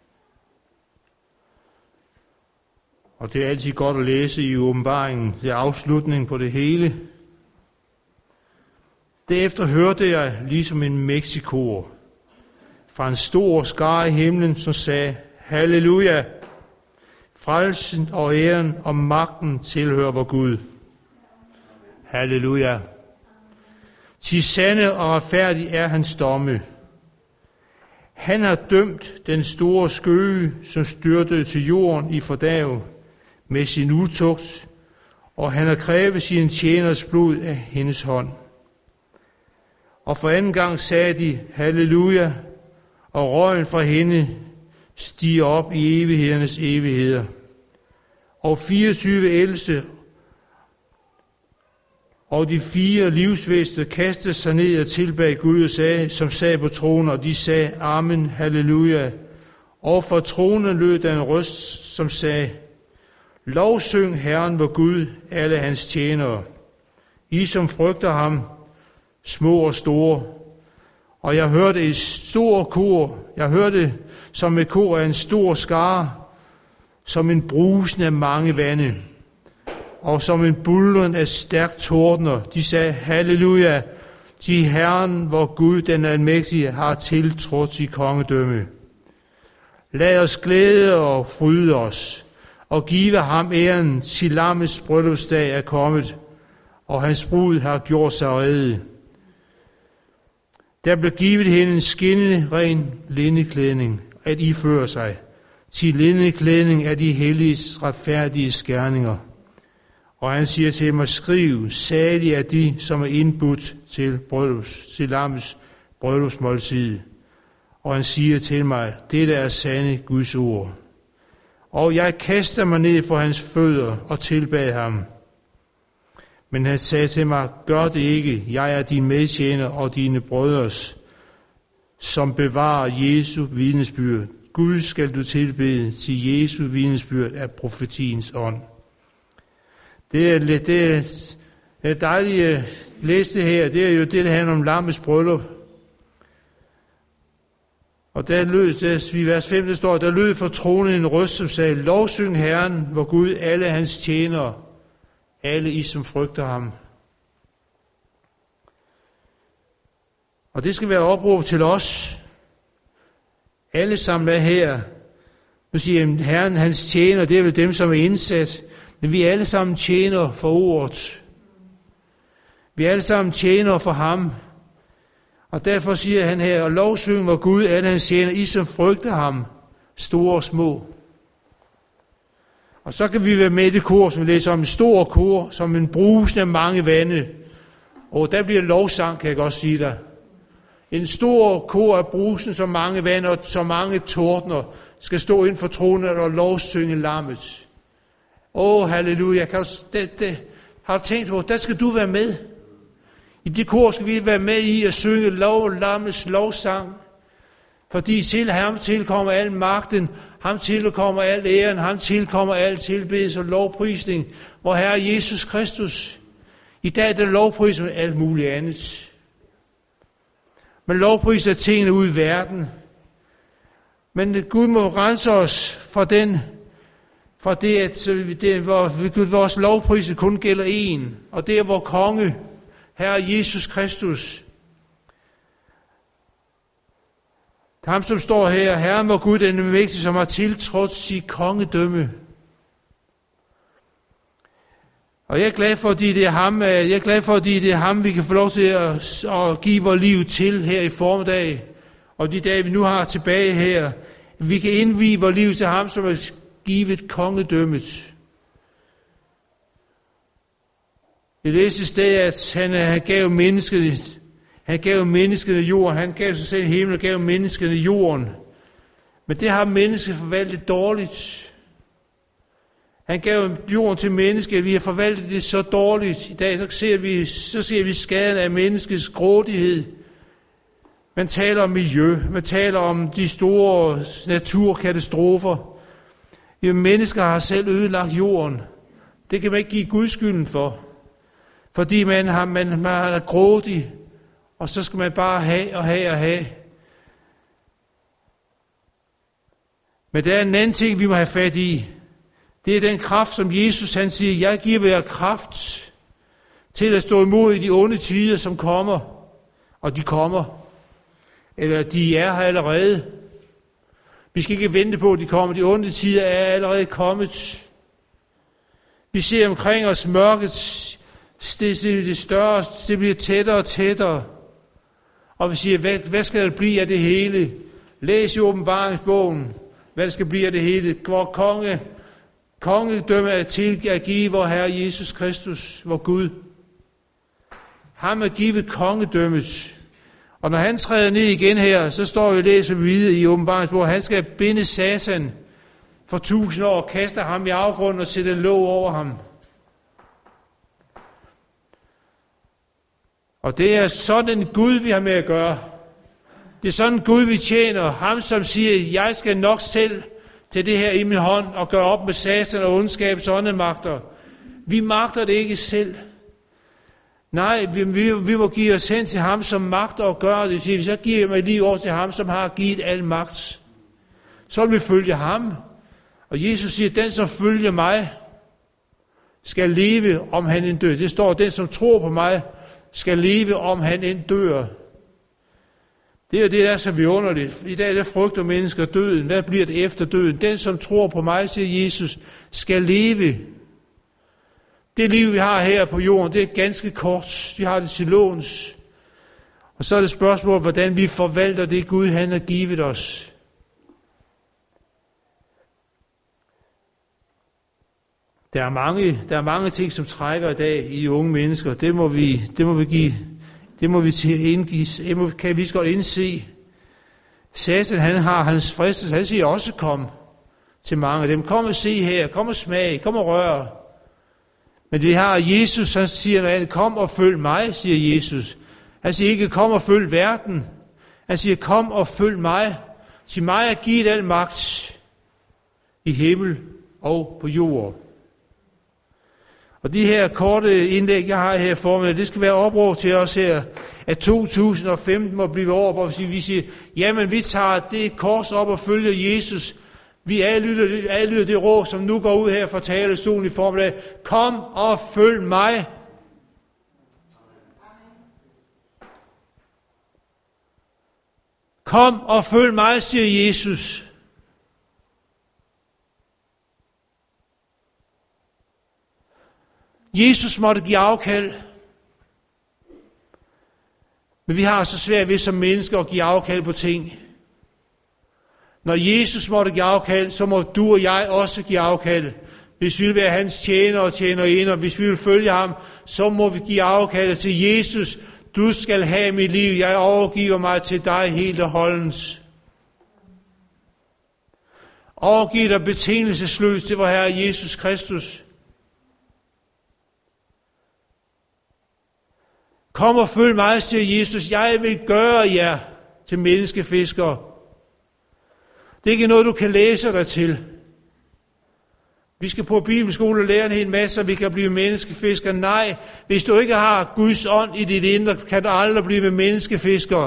Og det er altid godt at læse i åbenbaringen. Det er afslutningen på det hele. Derefter hørte jeg ligesom en mexikor fra en stor skare i himlen, som sagde, Halleluja! Frelsen og æren og magten tilhører vor Gud. Halleluja! Til sande og retfærdig er hans domme. Han har dømt den store skøge, som styrtede til jorden i fordav med sin utugt, og han har krævet sin tjeners blod af hendes hånd. Og for anden gang sagde de, Halleluja, og røgen fra hende stiger op i evighedernes evigheder. Og 24 ældste og de 4 livsvæsener kastede sig ned og tilbag Gud og sagde, som sad på tronen, og de sagde, Amen, halleluja. Og fra tronen lød der en røst, som sagde, Lovsyng Herren vor Gud, alle hans tjenere. I som frygter ham, små og store. Og jeg hørte et stort kor. Jeg hørte som et kor af en stor skare, som en brusen af mange vande, og som en buldren af stærk tordner. De sagde, Halleluja, de Herren, hvor Gud den almægtige har tiltrådt sit kongedømme. Lad os glæde og fryde os, og give ham æren, til lammets bryllupsdag er kommet, og hans brud har gjort sig rede. Der blev givet hende en skinnende, ren linneklædning at iføre sig, til linneklædning af de helliges retfærdige skærninger. Og han siger til mig, skriv, salige er de, som er indbudt til lammets bryllupsmåltid. Og han siger til mig, dette er sande Guds ord. Og jeg kaster mig ned for hans fødder og tilbad ham. Men han sagde til mig, gør det ikke, jeg er din medtjener og dine brødres, som bevarer Jesu vidnesbyrd. Gud skal du tilbede til Jesu vidnesbyrd af profetiens ånd. Det er dejligt at læse det her. Det er jo det, der handler om lammets bryllup. Og der lød, i vers 5, der står, der lød fra tronen en røst, som sagde, Lovsyng Herren, hvor Gud alle hans tjenere, alle I, som frygter ham. Og det skal være opråb til os. Alle sammen er her. Nu siger jeg, Herren, hans tjener, det er vel dem, som er indsat. Men vi er alle sammen tjener for ordet. Vi er alle sammen tjener for ham. Og derfor siger han her, og lovsyng hvor Gud alle hans tjener, I som frygter ham, store og små. Og så kan vi være med i det kor, som vi læser om, en stor kor, som en brusen af mange vande. Og der bliver lovsang, kan jeg godt sige dig. En stor kor af brusen, så mange vand og så mange tordner skal stå ind for tronen og lovsynge lammet. Halleluja. Har du tænkt på, der skal du være med. I det kor skal vi være med i at synge lammets lovsang. Fordi til ham tilkommer al magten, ham tilkommer al æren, ham tilkommer al tilbedelse og lovprisning. Vor Herre Jesus Kristus. I dag er det lovprisning med alt muligt andet. Men lovpris er tingene ude i verden. Men Gud må rense os fra det, at vores lovpris kun gælder én. Og det er vor konge, Herre Jesus Kristus. Ham, som står her, Herren vor Gud, den mægtige, som har tiltrådt sit kongedømme. Og jeg er glad for, fordi det er ham, vi kan få lov til at give vores liv til her i formiddag. Og de dage, vi nu har tilbage her, vi kan indvie vores liv til ham, som har givet kongedømmet. Det læste sted, at han gav menneskene jorden. Han gav sig selv himlen og gav menneskene jorden. Men det har mennesket forvaltet dårligt. Han gav jorden til mennesket, vi har forvaltet det så dårligt. I dag så ser vi skaden af menneskets grådighed. Man taler om miljø, man taler om de store naturkatastrofer. Mennesker har selv ødelagt jorden. Det kan man ikke give Gud skylden for. Fordi man er grådig, og så skal man bare have og have og have. Men der er en anden ting, vi må have fat i. Det er den kraft, som Jesus han siger, jeg giver jer kraft til at stå imod i de onde tider, som kommer. Og de kommer. Eller de er her allerede. Vi skal ikke vente på, at de kommer. De onde tider er allerede kommet. Vi ser omkring os mørket. Det større, det bliver tættere og tættere. Og vi siger, hvad skal der blive af det hele? Læs i åbenbaringsbogen, hvad der skal blive af det hele. Hvor kongedømme er til at give vor Herre Jesus Kristus, vor Gud. Ham er givet kongedømmet. Og når han træder ned igen her, så står vi og læser videre i Åbenbaringsbogen, han skal binde Satan for 1000 år, kaste ham i afgrunden og sætte låg over ham. Og det er sådan en Gud, vi har med at gøre. Det er sådan en Gud, vi tjener. Ham, som siger, jeg skal nok selv til det her i min hånd og gøre op med Satan og ondskabs åndemagter. Vi magter det ikke selv. Nej, vi må give os hen til ham, som magter at gøre det. Hvis jeg giver mig liv over til ham, som har givet al magt, så vil vi følge ham. Og Jesus siger, den som følger mig, skal leve, om han end dør. Det står, den som tror på mig, skal leve, om han end dør. Det er jo det, der er så vidunderligt. I dag der frygter mennesker døden. Hvad bliver det efter døden? Den, som tror på mig, siger Jesus, skal leve. Det liv, vi har her på jorden, det er ganske kort. Vi har det til låns. Og så er det spørgsmål, hvordan vi forvalter det Gud, han har givet os. Der er mange ting, som trækker i dag i unge mennesker. Det må vi kan vi lige så godt indse. Satan, han har hans fristelse. Han siger også, kom til mange af dem. Kom og se her. Kom og smag. Kom og rør. Men vi har Jesus, han siger, kom og følg mig, siger Jesus. Han siger ikke, kom og følg verden. Han siger, kom og følg mig. Til mig er givet al magt i himmel og på jord. Og de her korte indlæg, jeg har her for mig, det skal være opråb til os her, at 2015 må blive år, hvor vi siger, jamen vi tager det kors op og følger Jesus. Vi adlyder det råd, som nu går ud her fra talerstolen i formiddag. Kom og følg mig. Kom og følg mig, siger Jesus. Jesus måtte give afkald. Men vi har så svært ved som mennesker at give afkald på ting. Når Jesus måtte give afkald, så må du og jeg også give afkald. Hvis vi vil være hans tjener og tjenerinder, hvis vi vil følge ham, så må vi give afkald til Jesus. Du skal have mit liv, jeg overgiver mig til dig helt og holdens. Overgiv dig betingelsesløst til vor Herre Jesus Kristus. Kom og følg mig, siger Jesus, jeg vil gøre jer til menneskefiskere. Det er ikke noget, du kan læse dig til. Vi skal på bibelskole og lære en hel masse, så vi kan blive menneskefiskere. Nej, hvis du ikke har Guds ånd i dit indre, kan du aldrig blive menneskefiskere.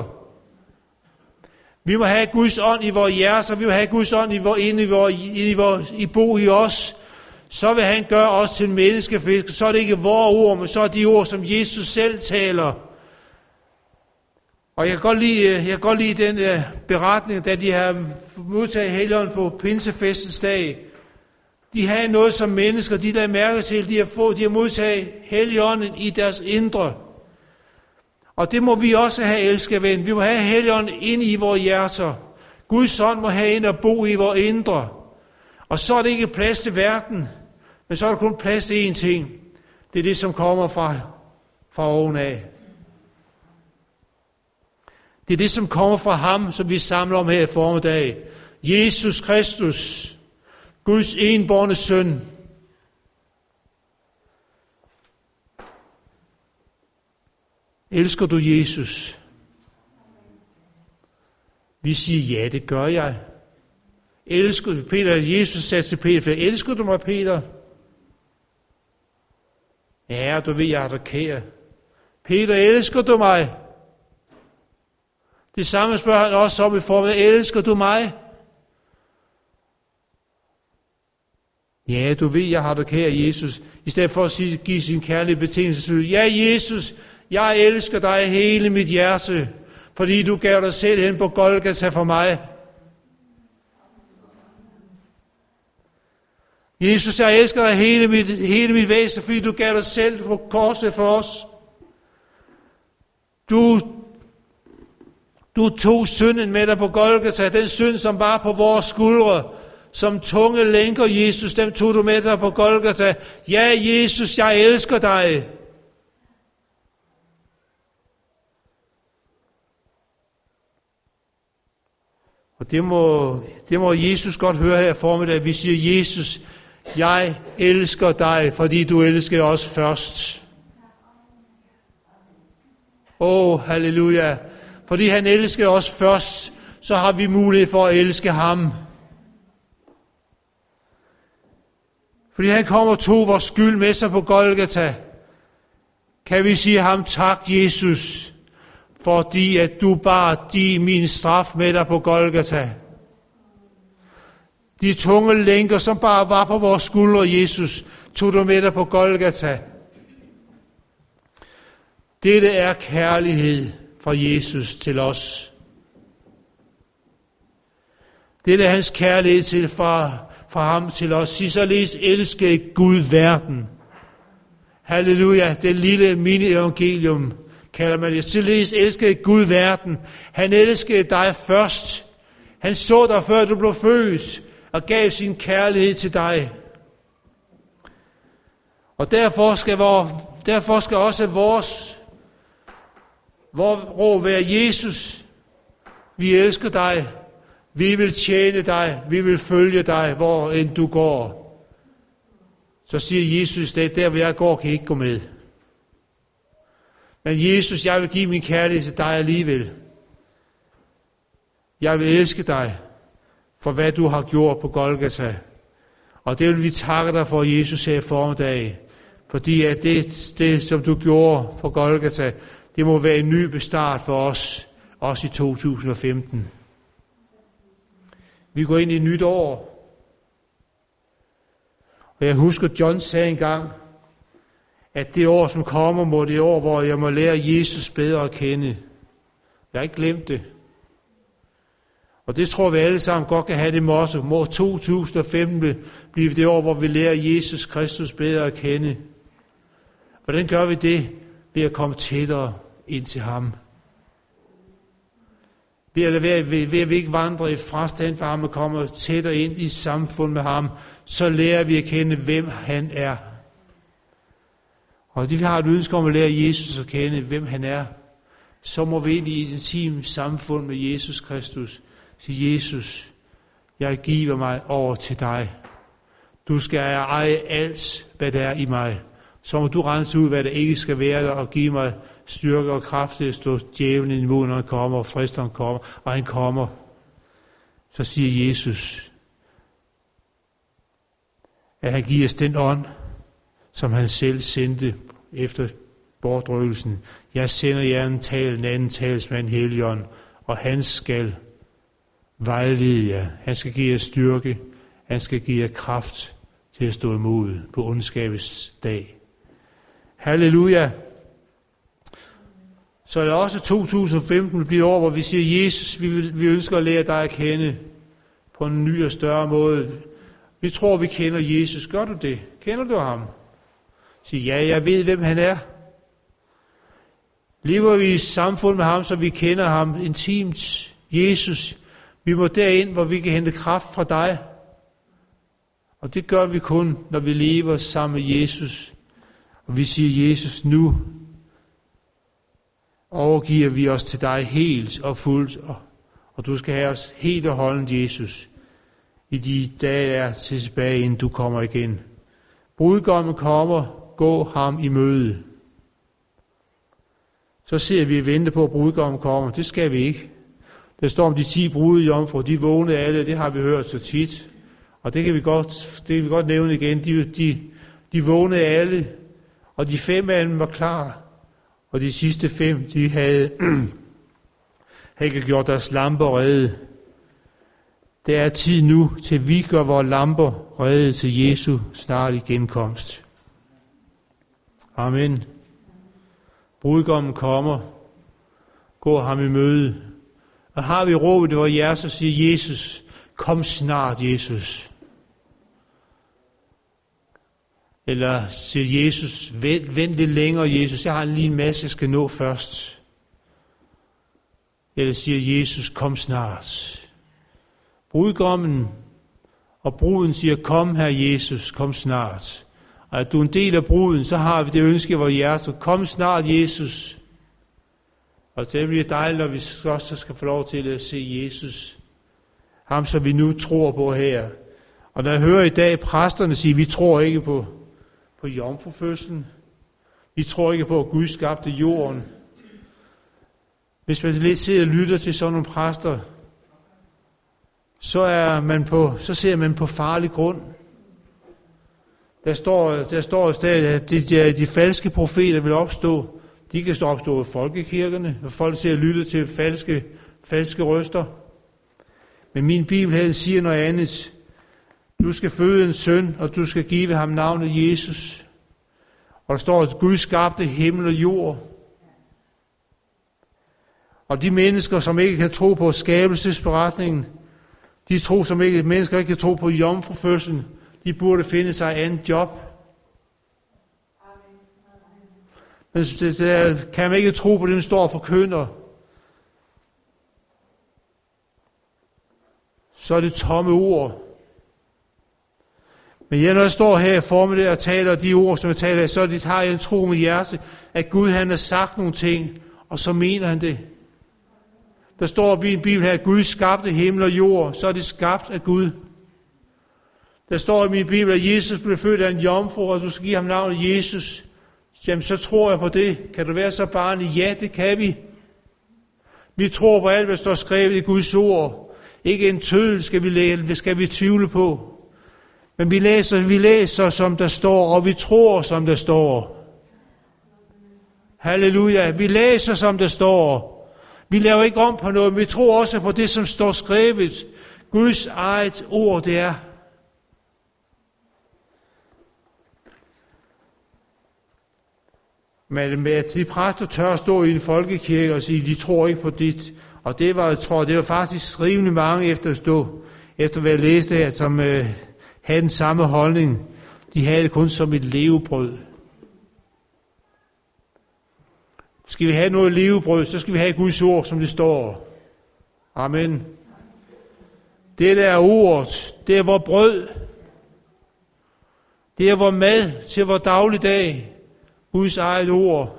Vi må have Guds ånd i vores hjerter, vi må have Guds ånd i bo i os. Så vil han gøre os til menneskefiskere. Så er det ikke vores ord, men så er de ord, som Jesus selv taler. Og jeg kan godt lide den beretning, da de har modtaget Helligånden på Pinsefestens dag. De har noget som mennesker, de der mærker til, de har modtaget Helligånden i deres indre. Og det må vi også have, elskede ven. Vi må have Helligånden ind i vores hjerter. Guds ånd må have ind og bo i vores indre. Og så er det ikke plads til verden, men så er der kun plads til én ting. Det er det, som kommer fra ovenaf. Det er det, som kommer fra ham, som vi samler om her i formiddag. Jesus Kristus, Guds enbårne søn. Elsker du Jesus? Vi siger, ja, det gør jeg. Elsker du, Peter? Jesus sagde til Peter, elsker du mig, Peter? Ja, du ved, jeg er der kære. Peter, elsker du mig? Det samme spørger han også om i form af, elsker du mig? Ja, du ved, jeg har dig kære, Jesus. I stedet for at give sin kærlige betingelse. Ja, Jesus, jeg elsker dig af hele mit hjerte, fordi du gav dig selv hen på Golgata for mig. Jesus, jeg elsker dig hele mit væsen, fordi du gav dig selv på korset for os. Du tog synden med dig på Golgata, den synd, som var på vores skuldre, som tunge lænker, Jesus, dem tog du med dig på Golgata. Ja, Jesus, jeg elsker dig. Og det må Jesus godt høre her i formiddag. Vi siger, Jesus, jeg elsker dig, fordi du elskede os først. Halleluja. Fordi han elskede os først, så har vi mulighed for at elske ham. Fordi han kommer og tog vores skyld med sig på Golgata, kan vi sige ham tak, Jesus, fordi at du bar min straf med dig på Golgata. De tunge lænker, som bare var på vores skuldre, Jesus, tog du med dig på Golgata. Dette er kærlighed fra Jesus til os. Dette er hans kærlighed til fra ham til os. Sig således elskede Gud verden. Halleluja, det lille mini-evangelium kalder man det. Således elskede Gud verden. Han elskede dig først. Han så dig før du blev født og gav sin kærlighed til dig. Og derfor skal også vores råb være, Jesus, vi elsker dig. Vi vil tjene dig. Vi vil følge dig, hvor end du går. Så siger Jesus, det der hvor jeg går, kan I ikke gå med. Men Jesus, jeg vil give min kærlighed til dig alligevel. Jeg vil elske dig for hvad du har gjort på Golgata. Og det vil vi takke dig for, Jesus, her i formiddag. Fordi at det, som du gjorde på Golgata, det må være en ny bestart for os, også i 2015. Vi går ind i et nyt år. Og jeg husker, John sagde engang, at det år, som kommer, må det år, hvor jeg må lære Jesus bedre at kende. Jeg har ikke glemt det. Og det tror vi alle sammen godt kan have det motto. Må 2015 blive det år, hvor vi lærer Jesus Kristus bedre at kende. Hvordan gør vi det? Ved at komme tættere ind til ham. Ved at vi ikke vandrer i frastand for ham og kommer tættere ind i samfund med ham, så lærer vi at kende, hvem han er. Og det vi har et ønske om at lære Jesus at kende, hvem han er, så må vi ind i et intimt samfund med Jesus Kristus. Sige, Jesus, jeg giver mig over til dig. Du skal eje alt, hvad der er i mig. Så må du rense ud, hvad der ikke skal være der, og give mig styrke og kraft til at stå djævlen imod, når han kommer, og fristeren kommer, og han kommer. Så siger Jesus, at han giver os den ånd, som han selv sendte efter bortrykkelsen. Jeg sender jer en anden talsmand, Helligånd, og han skal vejlede jer. Han skal give jer styrke. Han skal give jer kraft til at stå imod på ondskabets dag. Halleluja. Så er det også 2015 bliver år, hvor vi siger, Jesus, vi ønsker at lære dig at kende på en ny og større måde. Vi tror, vi kender Jesus. Gør du det? Kender du ham? Sig, ja, jeg ved, hvem han er. Lever vi i samfund med ham, så vi kender ham intimt. Jesus, vi må derind, hvor vi kan hente kraft fra dig. Og det gør vi kun, når vi lever sammen med Jesus. Og vi siger, Jesus, nu overgiver vi os til dig helt og fuldt. Og du skal have os helt og holdent, Jesus, i de dage, der er tilbage, inden du kommer igen. Brudgommen kommer, gå ham i møde. Så ser vi og venter på, at brudgommen kommer. Det skal vi ikke. Der står om de 10 brudejomfruer, de vågnede alle, det har vi hørt så tit. Og det kan vi godt nævne igen. De vågnede alle, og de 5 af dem var klar. Og de sidste 5, de havde ikke gjort deres lamper rede. Det er tid nu, til vi gør vores lamper rede til Jesu snarlige genkomst. Amen. Brudgommen kommer. Gå ham i møde. Og har vi råbet over jer, så siger Jesus, kom snart, Jesus. Eller siger Jesus, vent lidt længere, Jesus, jeg har lige en masse, jeg skal nå først. Eller siger Jesus, kom snart. Brudgommen og bruden siger, kom her Jesus, kom snart. Og at du er en del af bruden, så har vi det ønske i vores hjerte, kom snart, Jesus. Og det bliver dejligt, når vi også skal få lov til at se Jesus Ham, som vi nu tror på her. Og når jeg hører i dag præsterne sige, at vi tror ikke på jomfrufødslen. Vi tror ikke på, at Gud skabte jorden. Hvis man lidt sidder og lytter til sådan nogle præster, så ser man på farlig grund. Der står stadig, at de falske profeter vil opstå. De kan opstå i folkekirkerne, når folk ser og lytter til falske røster. Men min Bibel her siger noget andet. Du skal føde en søn, og du skal give ham navnet Jesus. Og der står, at Gud skabte himmel og jord. Og de mennesker, som ikke kan tro på skabelsesberetningen, mennesker ikke kan tro på jomfrufødslen, de burde finde sig et andet job. Men der kan man ikke tro på det, der står og forkynder. Så er det tomme ord. Men når jeg står her i formiddag og taler de ord, som jeg taler, så har jeg en tro med hjerte, at Gud han har sagt nogle ting, og så mener han det. Der står i Bibelen her, at Gud skabte himmel og jord, så er det skabt af Gud. Der står i min Bibel, at Jesus blev født af en jomfru, og du skal give ham navnet Jesus. Jamen, så tror jeg på det. Kan du være så barnlig? Ja, det kan vi. Vi tror på alt, hvad der står skrevet i Guds ord. Ikke en tøddel skal vi tvivle på. Men vi læser, som der står, og vi tror, som der står. Halleluja. Vi læser, som der står. Vi laver ikke om på noget, men vi tror også på det, som står skrevet. Guds eget ord, det er. Men at de præster tør at stå i en folkekirke og sige, de tror ikke på dit. Og det var faktisk rimelig mange efter hvad jeg læste her, som havde den samme holdning. De havde det kun som et levebrød. Skal vi have noget levebrød, så skal vi have Guds ord, som det står. Amen. Det der ordet, det er vores brød. Det er vores mad til vores dagligdag. Guds eget ord.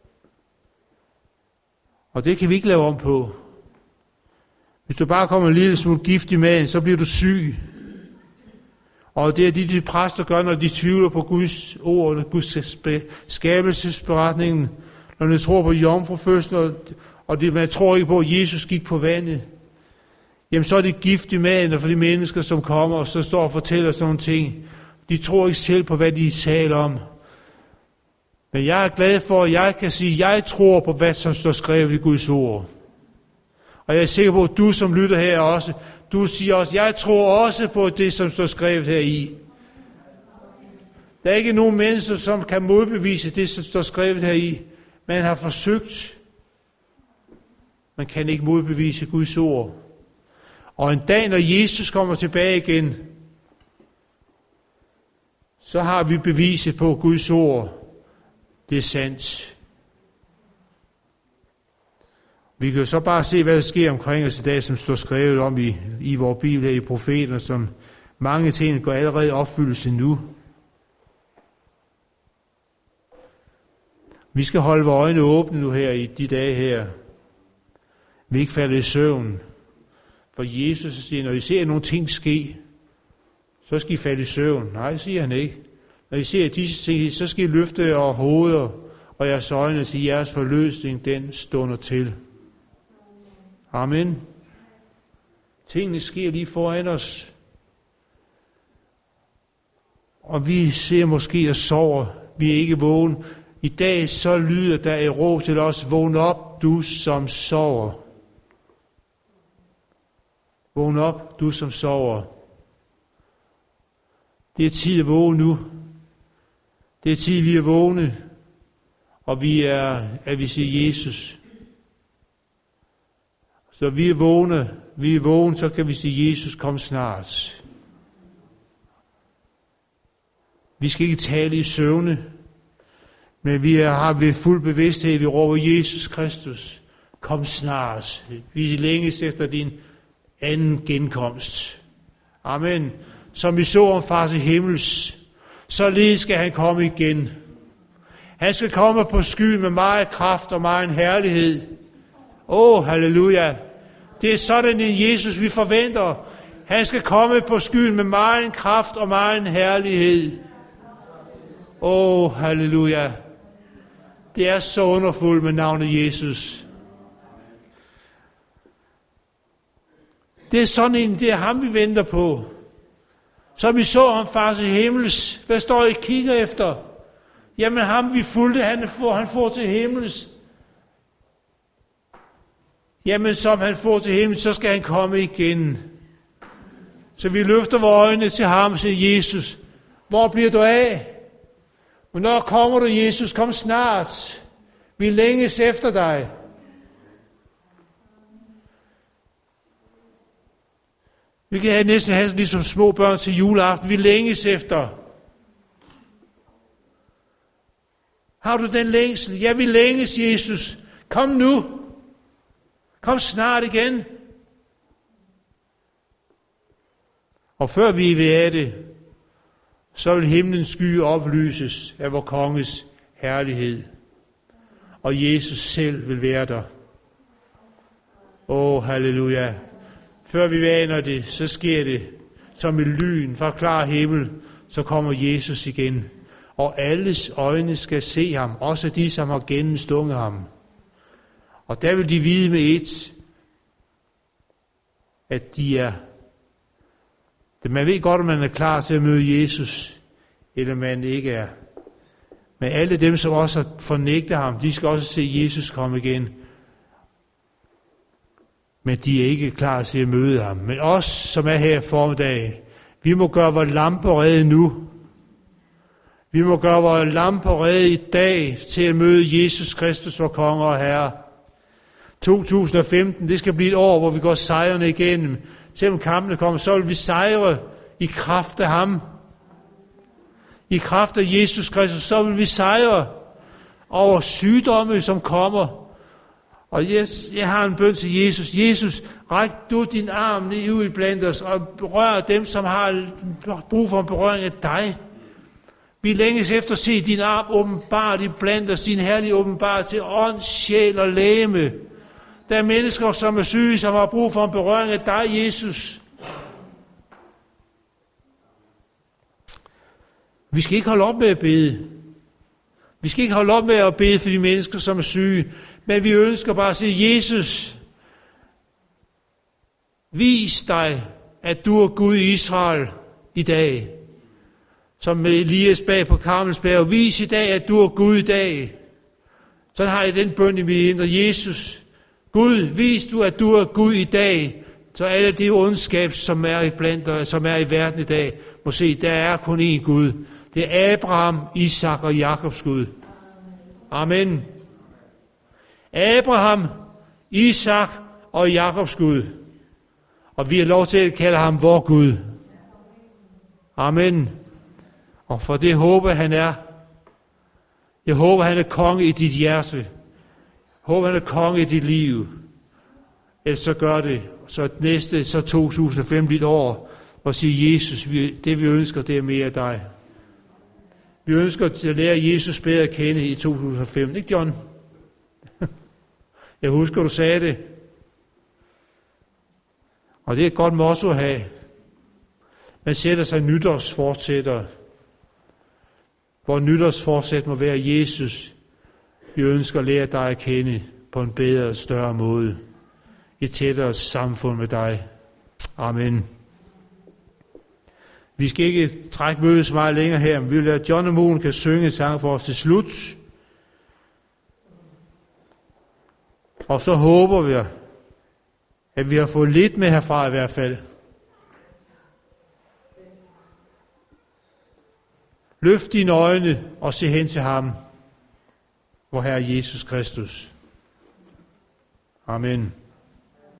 Og det kan vi ikke lave om på. Hvis du bare kommer en lille smule gift i maden, så bliver du syg. Og det er de præster gør, når de tvivler på Guds ord, Guds skabelsesberetningen, når de tror på jomfrufødslen, og man tror ikke på, at Jesus gik på vandet. Jamen så er det gift i maden for de mennesker, som kommer og så står og fortæller sådan nogle ting. De tror ikke selv på, hvad de taler om. Men jeg er glad for, at jeg kan sige, at jeg tror på, hvad som står skrevet i Guds ord. Og jeg er sikker på, at du som lytter her også, du siger også, jeg tror også på det, som står skrevet her i. Der er ikke nogen mennesker, som kan modbevise det, som står skrevet her i. Man har forsøgt. Man kan ikke modbevise Guds ord. Og en dag, når Jesus kommer tilbage igen, så har vi beviset på Guds ord. Det er sandt. Vi kan jo så bare se, hvad der sker omkring os i dag, som står skrevet om i vores Bibel, i profeterne, som mange ting går allerede i opfyldelse nu. Vi skal holde vores øjne åbne nu her i de dage her. Vi ikke falder i søvn. For Jesus siger, når I ser nogle ting ske, så skal I falde i søvn. Nej, siger han ikke. Når I ser disse ting, så skal I løfte over hoveder og jeres øjne til jeres forløsning, den stunder til. Amen. Tingene sker lige foran os. Og vi ser måske og sover. Vi er ikke vågen. I dag så lyder der et råb til os. Vågn op, du som sover. Vågn op, du som sover. Det er tid at vågne nu. Det er tid, vi er vågne. Og vi siger Jesus. Så vi er vågne, så kan vi sige, Jesus, kom snart. Vi skal ikke tale i søvne, men vi har ved fuld bevidsthed, vi råber, Jesus Kristus, kom snart. Vi længes efter din anden genkomst. Amen. Som vi så om far til himmels, således skal han komme igen. Han skal komme på skyen med meget kraft og meget herlighed. Halleluja. Det er sådan en Jesus, vi forventer. Han skal komme på skyen med megen kraft og megen herlighed. Halleluja. Det er så underfuldt med navnet Jesus. Det er sådan en, det er ham, vi venter på. Så vi så ham faktisk i himmels. Hvad står I kigger efter? Jamen ham vi fulgte, han får til himmels. Jamen som han får til himmels, så skal han komme igen. Så vi løfter vores øjne til ham og siger, Jesus, hvor bliver du af? Hvornår kommer du, Jesus? Kom snart. Vi længes efter dig. Vi kan næsten have ligesom små børn til juleaften. Vi længes efter. Har du den længsel? Ja, vi længes, Jesus. Kom nu. Kom snart igen. Og før vi er ved af det, så vil himlens skyer oplyses af vor konges herlighed. Og Jesus selv vil være der. Halleluja. Før vi aner det, så sker det som et lyn fra klar himmel, så kommer Jesus igen. Og alles øjne skal se ham, også de, som har gennemstunget ham. Og der vil de vide med et, at de er. Man ved godt, om man er klar til at møde Jesus, eller man ikke er. Men alle dem, som også har fornægtet ham, de skal også se Jesus komme igen. Men de er ikke klar til at møde ham. Men os, som er her formiddag, vi må gøre vores lamper rede nu. Vi må gøre vores lamper rede i dag til at møde Jesus Kristus, vor konge og herre. 2015, det skal blive et år, hvor vi går sejrene igennem. Selvom kampene kommer, så vil vi sejre i kraft af ham. I kraft af Jesus Kristus, så vil vi sejre over sygdomme, som kommer. Og jeg har en bøn til Jesus. Jesus, ræk du din arm ned ud blandt os, og berør dem, som har brug for en berøring af dig. Vi længes efter at se din arm åbenbart i blandt os, din herlige åbenbart til ånd, sjæl og lægeme. Der er mennesker, som er syge, som har brug for en berøring af dig, Jesus. Vi skal ikke holde op med at bede. Vi skal ikke holde op med at bede for de mennesker, som er syge. Men vi ønsker bare at sige, Jesus, vis dig, at du er Gud i Israel i dag. Som Elias bag på Karmelsberg. Vis i dag, at du er Gud i dag. Sådan har jeg den bøn i mit indre. Jesus, Gud, vis du, at du er Gud i dag. Så alle de ondskab, som er iblandt og som er i verden i dag, må se, der er kun én Gud. Det er Abraham, Isak og Jakobs Gud. Amen. Abraham, Isak og Jakobs Gud. Og vi har lov til at kalde ham vor Gud. Amen. Og for det håber han er. Jeg håber, han er konge i dit hjerte. Jeg håber, han er konge i dit liv. Ellers så gør det. Så 2005 bliver et år, og sige, Jesus, det vi ønsker, det er mere af dig. Vi ønsker at lære Jesus bedre at kende i 2005. Ikke, John? Jeg husker, du sagde det. Og det er et godt motto at have. Man sætter sig nytårsfortsætter. Hvor nytårsforsæt må være Jesus. Vi ønsker at lære dig at kende på en bedre og større måde. Et tættere samfund med dig. Amen. Vi skal ikke trække mødet så meget længere her, men vi vil lade John og Moen kan synge en sang for os til slut. Og så håber vi, at vi har fået lidt med herfra i hvert fald. Løft dine øjne og se hen til ham, vor Herre Jesus Kristus. Amen.